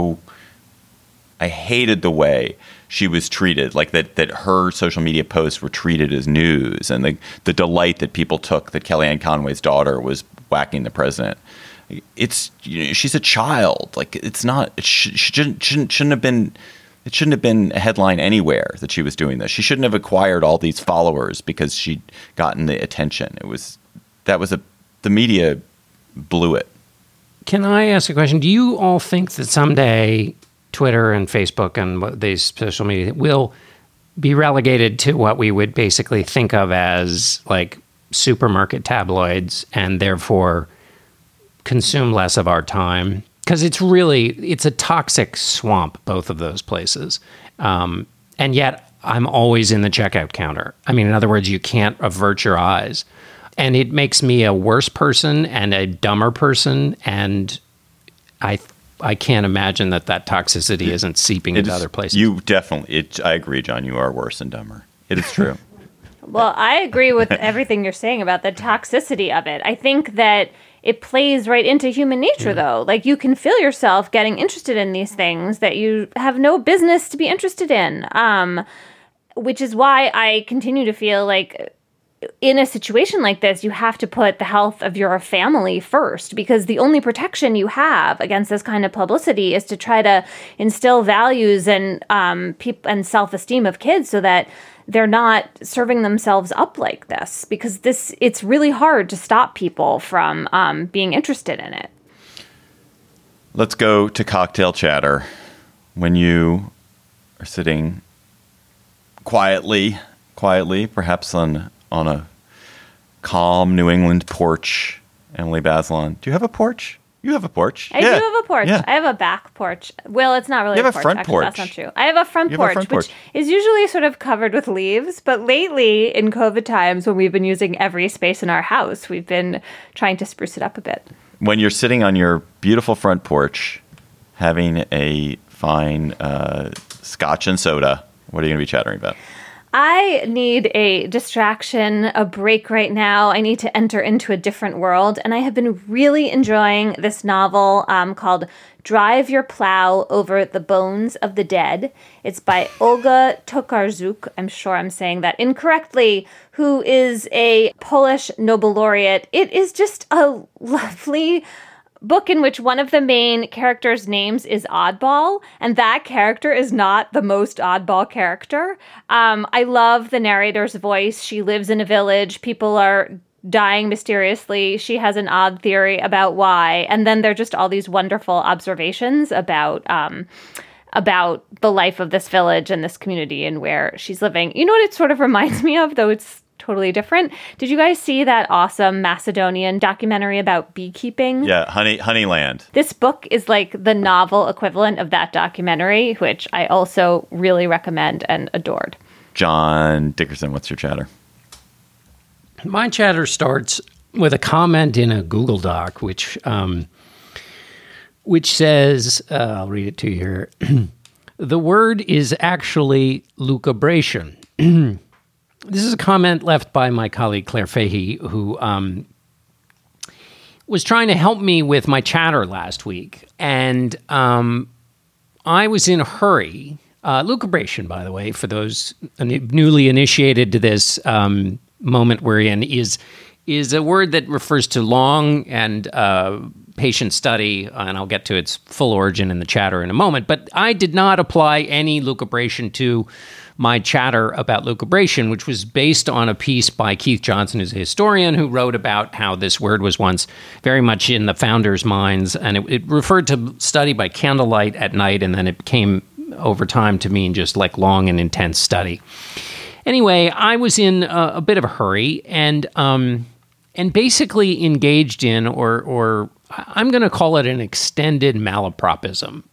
I hated the way she was treated, like that her social media posts were treated as news, and the delight that people took that Kellyanne Conway's daughter was whacking the president. She's a child. Like, it's not, it shouldn't have been. It shouldn't have been a headline anywhere that she was doing this. She shouldn't have acquired all these followers because she'd gotten the attention. The media blew it. Can I ask a question? Do you all think that someday Twitter and Facebook and these social media will be relegated to what we would basically think of as like supermarket tabloids and therefore consume less of our time? Because it's a toxic swamp, both of those places. And yet I'm always in the checkout counter. I mean, in other words, you can't avert your eyes. And it makes me a worse person and a dumber person. And I can't imagine that toxicity isn't seeping into other places. I agree, John. You are worse and dumber. It is true. Well, I agree with everything you're saying about the toxicity of it. I think that it plays right into human nature, though. Like, you can feel yourself getting interested in these things that you have no business to be interested in, which is why I continue to feel like in a situation like this, you have to put the health of your family first, because the only protection you have against this kind of publicity is to try to instill values and and self-esteem of kids so that they're not serving themselves up like this, because it's really hard to stop people from being interested in it. Let's go to cocktail chatter. When you are sitting quietly, perhaps on a calm New England porch, Emily Bazelon. Do you have a porch? You have a porch. I do have a porch. Yeah. I have a back porch. Well, it's not really you have a porch. Front actually, porch. That's not true. I have a front porch, which is usually sort of covered with leaves. But lately, in COVID times, when we've been using every space in our house, we've been trying to spruce it up a bit. When you're sitting on your beautiful front porch, having a fine scotch and soda, what are you going to be chattering about? I need a distraction, a break right now. I need to enter into a different world. And I have been really enjoying this novel called Drive Your Plow Over the Bones of the Dead. It's by Olga Tokarczuk. I'm sure I'm saying that incorrectly, who is a Polish Nobel laureate. It is just a lovely book in which one of the main characters' names is Oddball, and that character is not the most oddball character. I love the narrator's voice. She lives in a village. People are dying mysteriously. She has an odd theory about why. And then there are just all these wonderful observations about the life of this village and this community and where she's living. You know what it sort of reminds me of, though it's totally different? Did you guys see that awesome Macedonian documentary about beekeeping? Yeah, Honeyland. This book is like the novel equivalent of that documentary, which I also really recommend and adored. John Dickerson, what's your chatter? My chatter starts with a comment in a Google Doc, which says, I'll read it to you here. The word is actually lucubration. This is a comment left by my colleague Claire Fahey, who was trying to help me with my chatter last week. And I was in a hurry. Lucubration, by the way, for those newly initiated to this moment we're in, is a word that refers to long and patient study, and I'll get to its full origin in the chatter in a moment. But I did not apply any lucubration to my chatter about lucubration, which was based on a piece by Keith Johnson, who's a historian, who wrote about how this word was once very much in the founders' minds, and it referred to study by candlelight at night, and then it became over time to mean just like long and intense study. Anyway, I was in a bit of a hurry and basically engaged in, or I'm going to call it an extended malapropism.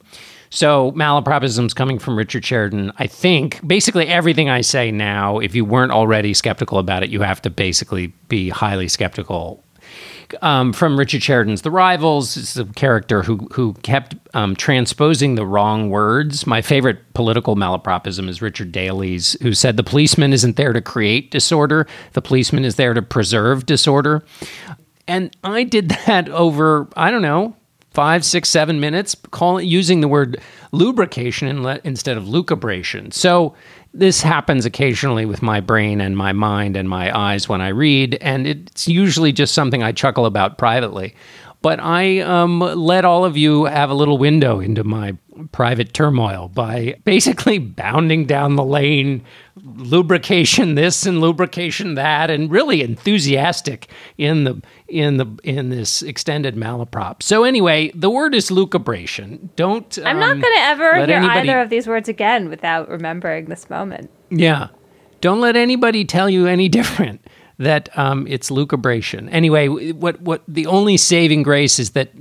So malapropisms coming from Richard Sheridan, I think basically everything I say now, if you weren't already skeptical about it, you have to basically be highly skeptical. From Richard Sheridan's The Rivals, it's a character who kept transposing the wrong words. My favorite political malapropism is Richard Daley's, who said the policeman isn't there to create disorder, the policeman is there to preserve disorder. And I did that over, I don't know, 5, 6, 7 minutes, using the word lubrication instead of lucubration. So this happens occasionally with my brain and my mind and my eyes when I read, and it's usually just something I chuckle about privately. But I let all of you have a little window into my private turmoil by basically bounding down the lane, lubrication this and lubrication that, and really enthusiastic in this extended malaprop. So anyway, the word is lucubration. Don't. I'm not going to ever hear either of these words again without remembering this moment. Yeah, don't let anybody tell you any different. That it's lucubration. Anyway, what the only saving grace is that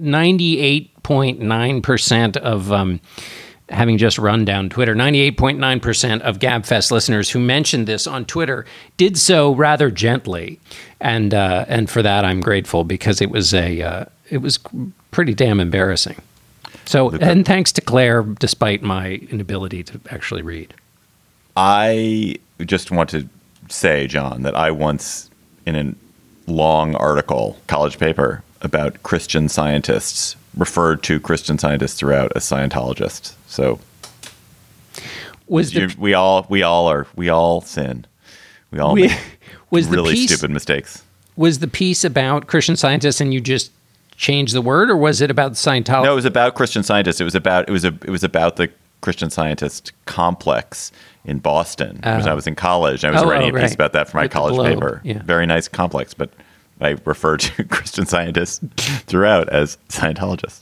98.9% of, having just run down Twitter, 98.9% of GabFest listeners who mentioned this on Twitter did so rather gently, and for that I'm grateful, because it was pretty damn embarrassing. So, and thanks to Claire, despite my inability to actually read. I just want to say, John, that I once, in a long article, college paper about Christian scientists, referred to Christian scientists throughout as Scientologists. So we all sin. We all make really stupid mistakes. Was the piece about Christian scientists and you just changed the word, or was it about Scientology? No, it was about Christian scientists. It was about the Christian Scientist complex in Boston. When I was in college, I was writing a piece about that for my college paper. Yeah. Very nice complex, but I refer to Christian scientists throughout as Scientologists.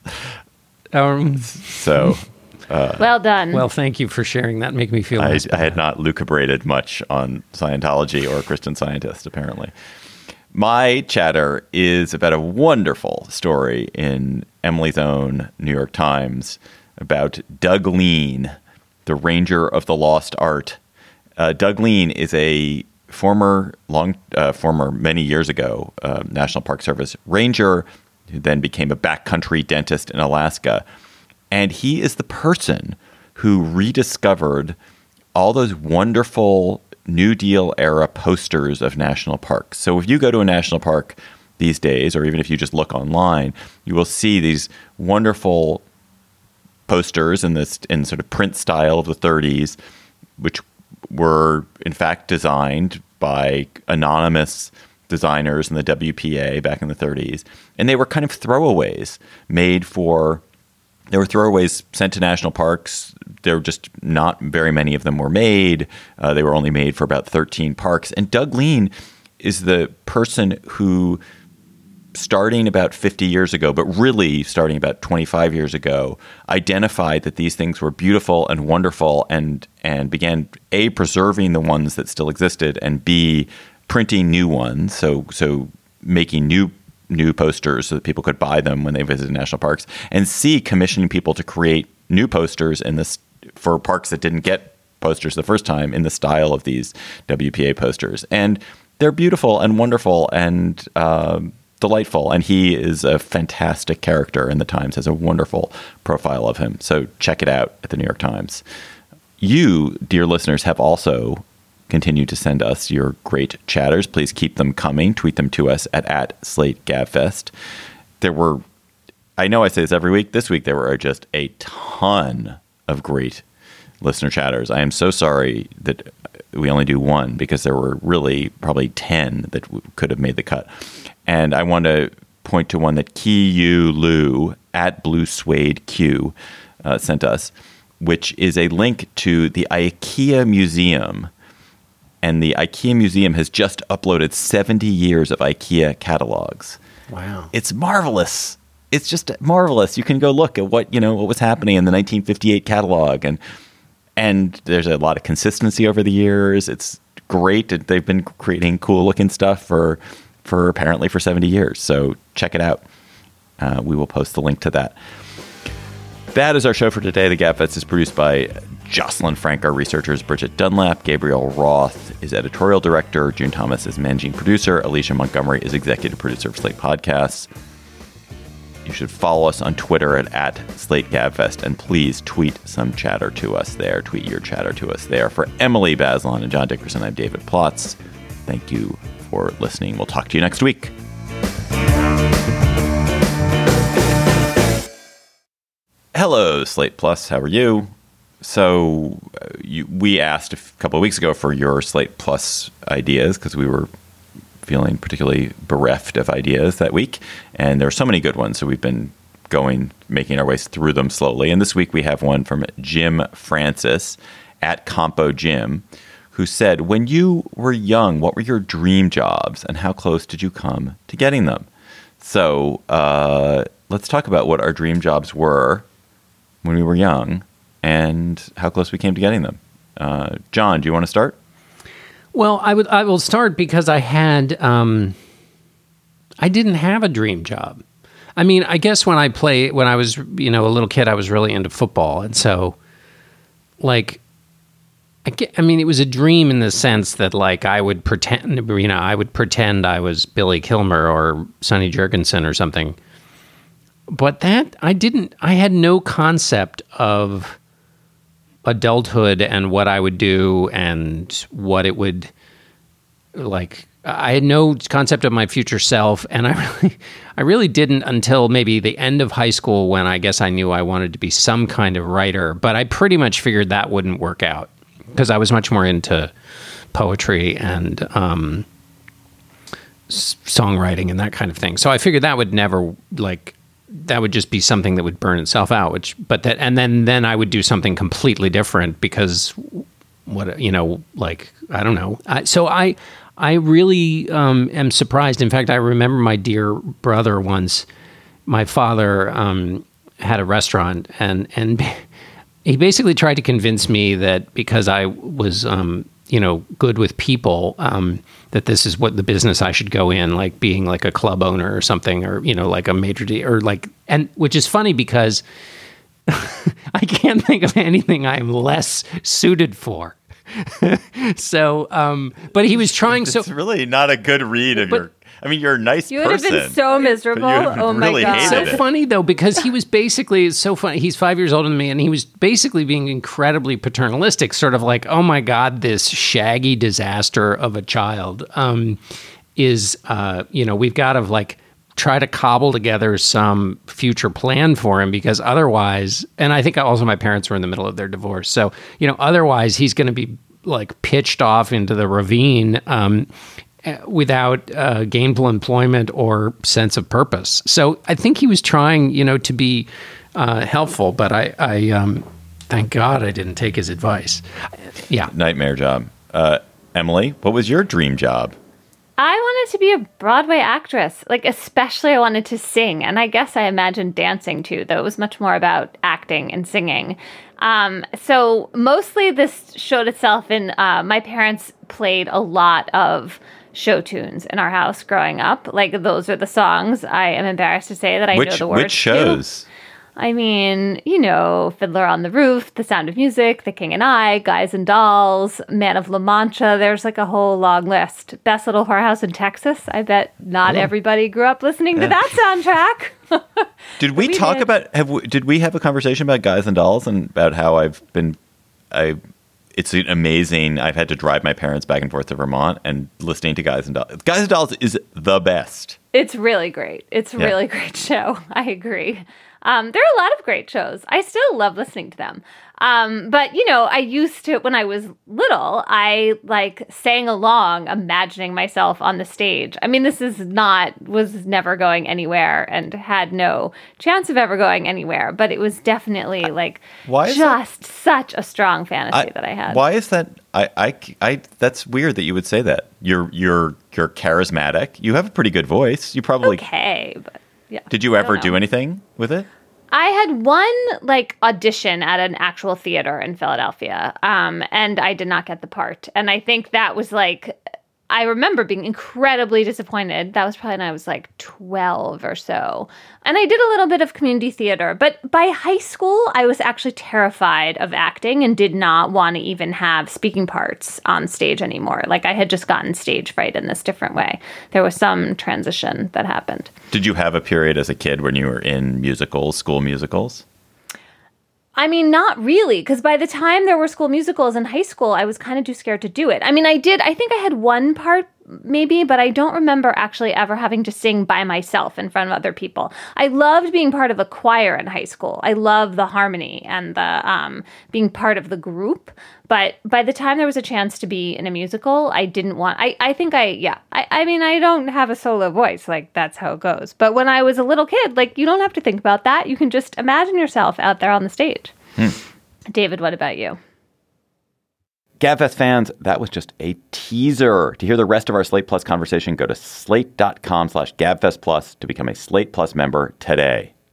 Well done. Well, thank you for sharing that. Make me feel I had not lucubrated much on Scientology or Christian Scientists, apparently. My chatter is about a wonderful story in Emily's Own New York Times about Doug Lean, the Ranger of the Lost Art. Doug Lean is a former many years ago National Park Service ranger who then became a backcountry dentist in Alaska. And he is the person who rediscovered all those wonderful New Deal era posters of national parks. So if you go to a national park these days, or even if you just look online, you will see these wonderful posters in sort of print style of the 30s, which were in fact designed by anonymous designers in the WPA back in the 30s. And they were kind of throwaways sent to national parks. There were just not very many of them were made. They were only made for about 13 parks. And Doug Lean is the person who, starting about 50 years ago, but really starting about 25 years ago, identified that these things were beautiful and wonderful, and began A, preserving the ones that still existed, and B, printing new ones. So making new posters so that people could buy them when they visited national parks, and C, commissioning people to create new posters for parks that didn't get posters the first time in the style of these WPA posters. And they're beautiful and wonderful and delightful. And he is a fantastic character, and the Times has a wonderful profile of him. So check it out at the New York Times. You, dear listeners, have also continued to send us your great chatters. Please keep them coming. Tweet them to us at @SlateGabFest. I know I say this every week. This week there were just a ton of great listener chatters. I am so sorry that we only do one, because there were really probably 10 that could have made the cut. And I want to point to one that Ki-Yu Lu @BlueSuadeQ sent us, which is a link to the IKEA Museum. And the IKEA Museum has just uploaded 70 years of IKEA catalogs. Wow. It's marvelous. It's just marvelous. You can go look at what was happening in the 1958 catalog. And there's a lot of consistency over the years. It's great. They've been creating cool looking stuff for apparently for 70 years. So check it out. We will post the link to that. That is our show for today. The Gabfest is produced by Jocelyn Frank, our researchers, Bridget Dunlap, Gabriel Roth is editorial director, June Thomas is managing producer, Alicia Montgomery is executive producer of Slate Podcasts. You should follow us on Twitter at Slate Gabfest, and please tweet some chatter to us there. Tweet your chatter to us there. For Emily Bazelon and John Dickerson, I'm David Plotz. Thank you for listening. We'll talk to you next week. Hello, Slate Plus. How are you? So we asked a couple of weeks ago for your Slate Plus ideas because we were feeling particularly bereft of ideas that week. And there are so many good ones. So we've been making our way through them slowly. And this week we have one from Jim Francis at Compo Jim, who said, when you were young, what were your dream jobs and how close did you come to getting them? So let's talk about what our dream jobs were when we were young and how close we came to getting them. John, do you want to start? Well, I will start because I didn't have a dream job. I mean, I guess when I was, a little kid, I was really into football. And so it was a dream in the sense that I would pretend I was Billy Kilmer or Sonny Jurgensen or something. But I had no concept of adulthood and what I would do and what it would I had no concept of my future self. And I really didn't until maybe the end of high school when I guess I knew I wanted to be some kind of writer. But I pretty much figured that wouldn't work out because I was much more into poetry and songwriting and that kind of thing. So I figured that would never that would just be something that would burn itself out. Then I would do something completely different because I don't know. So I really am surprised. In fact, I remember my dear brother once. My father had a restaurant, and he basically tried to convince me that because I was good with people, that this is what the business I should go in, like being like a club owner or something, or, like a maitre d', and which is funny because I can't think of anything I'm less suited for. So, but he was trying It's really not a good read of you're a nice person. You would have been so miserable. Oh my God. It's so funny though, because he was basically, it's so funny. He's 5 years older than me, and he was basically being incredibly paternalistic, sort of like, oh my God, this shaggy disaster of a child we've got to try to cobble together some future plan for him because otherwise, and I think also my parents were in the middle of their divorce. So, otherwise he's going to be pitched off into the ravine without gainful employment or sense of purpose. So I think he was trying, to be helpful, but I thank God I didn't take his advice. Yeah. Nightmare job. Emily, what was your dream job? I wanted to be a Broadway actress. Especially I wanted to sing. And I guess I imagined dancing too, though it was much more about acting and singing. So mostly this showed itself in my parents played a lot of show tunes in our house growing up. Those are the songs I am embarrassed to say that I know the words. Which shows? To. I mean, Fiddler on the Roof, The Sound of Music, The King and I, Guys and Dolls, Man of La Mancha. There's a whole long list. Best Little Whorehouse in Texas. I bet not everybody grew up listening to that soundtrack. Did we talk about? Did we have a conversation about Guys and Dolls and about how it's amazing. I've had to drive my parents back and forth to Vermont and listening to Guys and Dolls. Guys and Dolls is the best. It's really great. It's a really great show. I agree. There are a lot of great shows. I still love listening to them. But, I used to, when I was little, I sang along, imagining myself on the stage. I mean, this was never going anywhere and had no chance of ever going anywhere. But it was definitely such a strong fantasy that I had. Why is that? I that's weird that you would say that. You're charismatic. You have a pretty good voice. You probably but yeah. Did you ever do anything with it? I had one audition at an actual theater in Philadelphia, and I did not get the part. And I think that was I remember being incredibly disappointed. That was probably when I was like 12 or so. And I did a little bit of community theater. But by high school, I was actually terrified of acting and did not want to even have speaking parts on stage anymore. Like I had just gotten stage fright in this different way. There was some transition that happened. Did you have a period as a kid when you were in musicals, school musicals? I mean, not really, because by the time there were school musicals in high school, I was kind of too scared to do it. I mean, I think I had one part maybe, but I don't remember actually ever having to sing by myself in front of other people. I loved being part of a choir in high school. I loved the harmony and the being part of the group. But by the time there was a chance to be in a musical, I didn't want, I mean, I don't have a solo voice, like that's how it goes. But when I was a little kid, like you don't have to think about that. You can just imagine yourself out there on the stage. David, what about you? GabFest fans, that was just a teaser. To hear the rest of our Slate Plus conversation, go to slate.com/GabFest Plus to become a Slate Plus member today.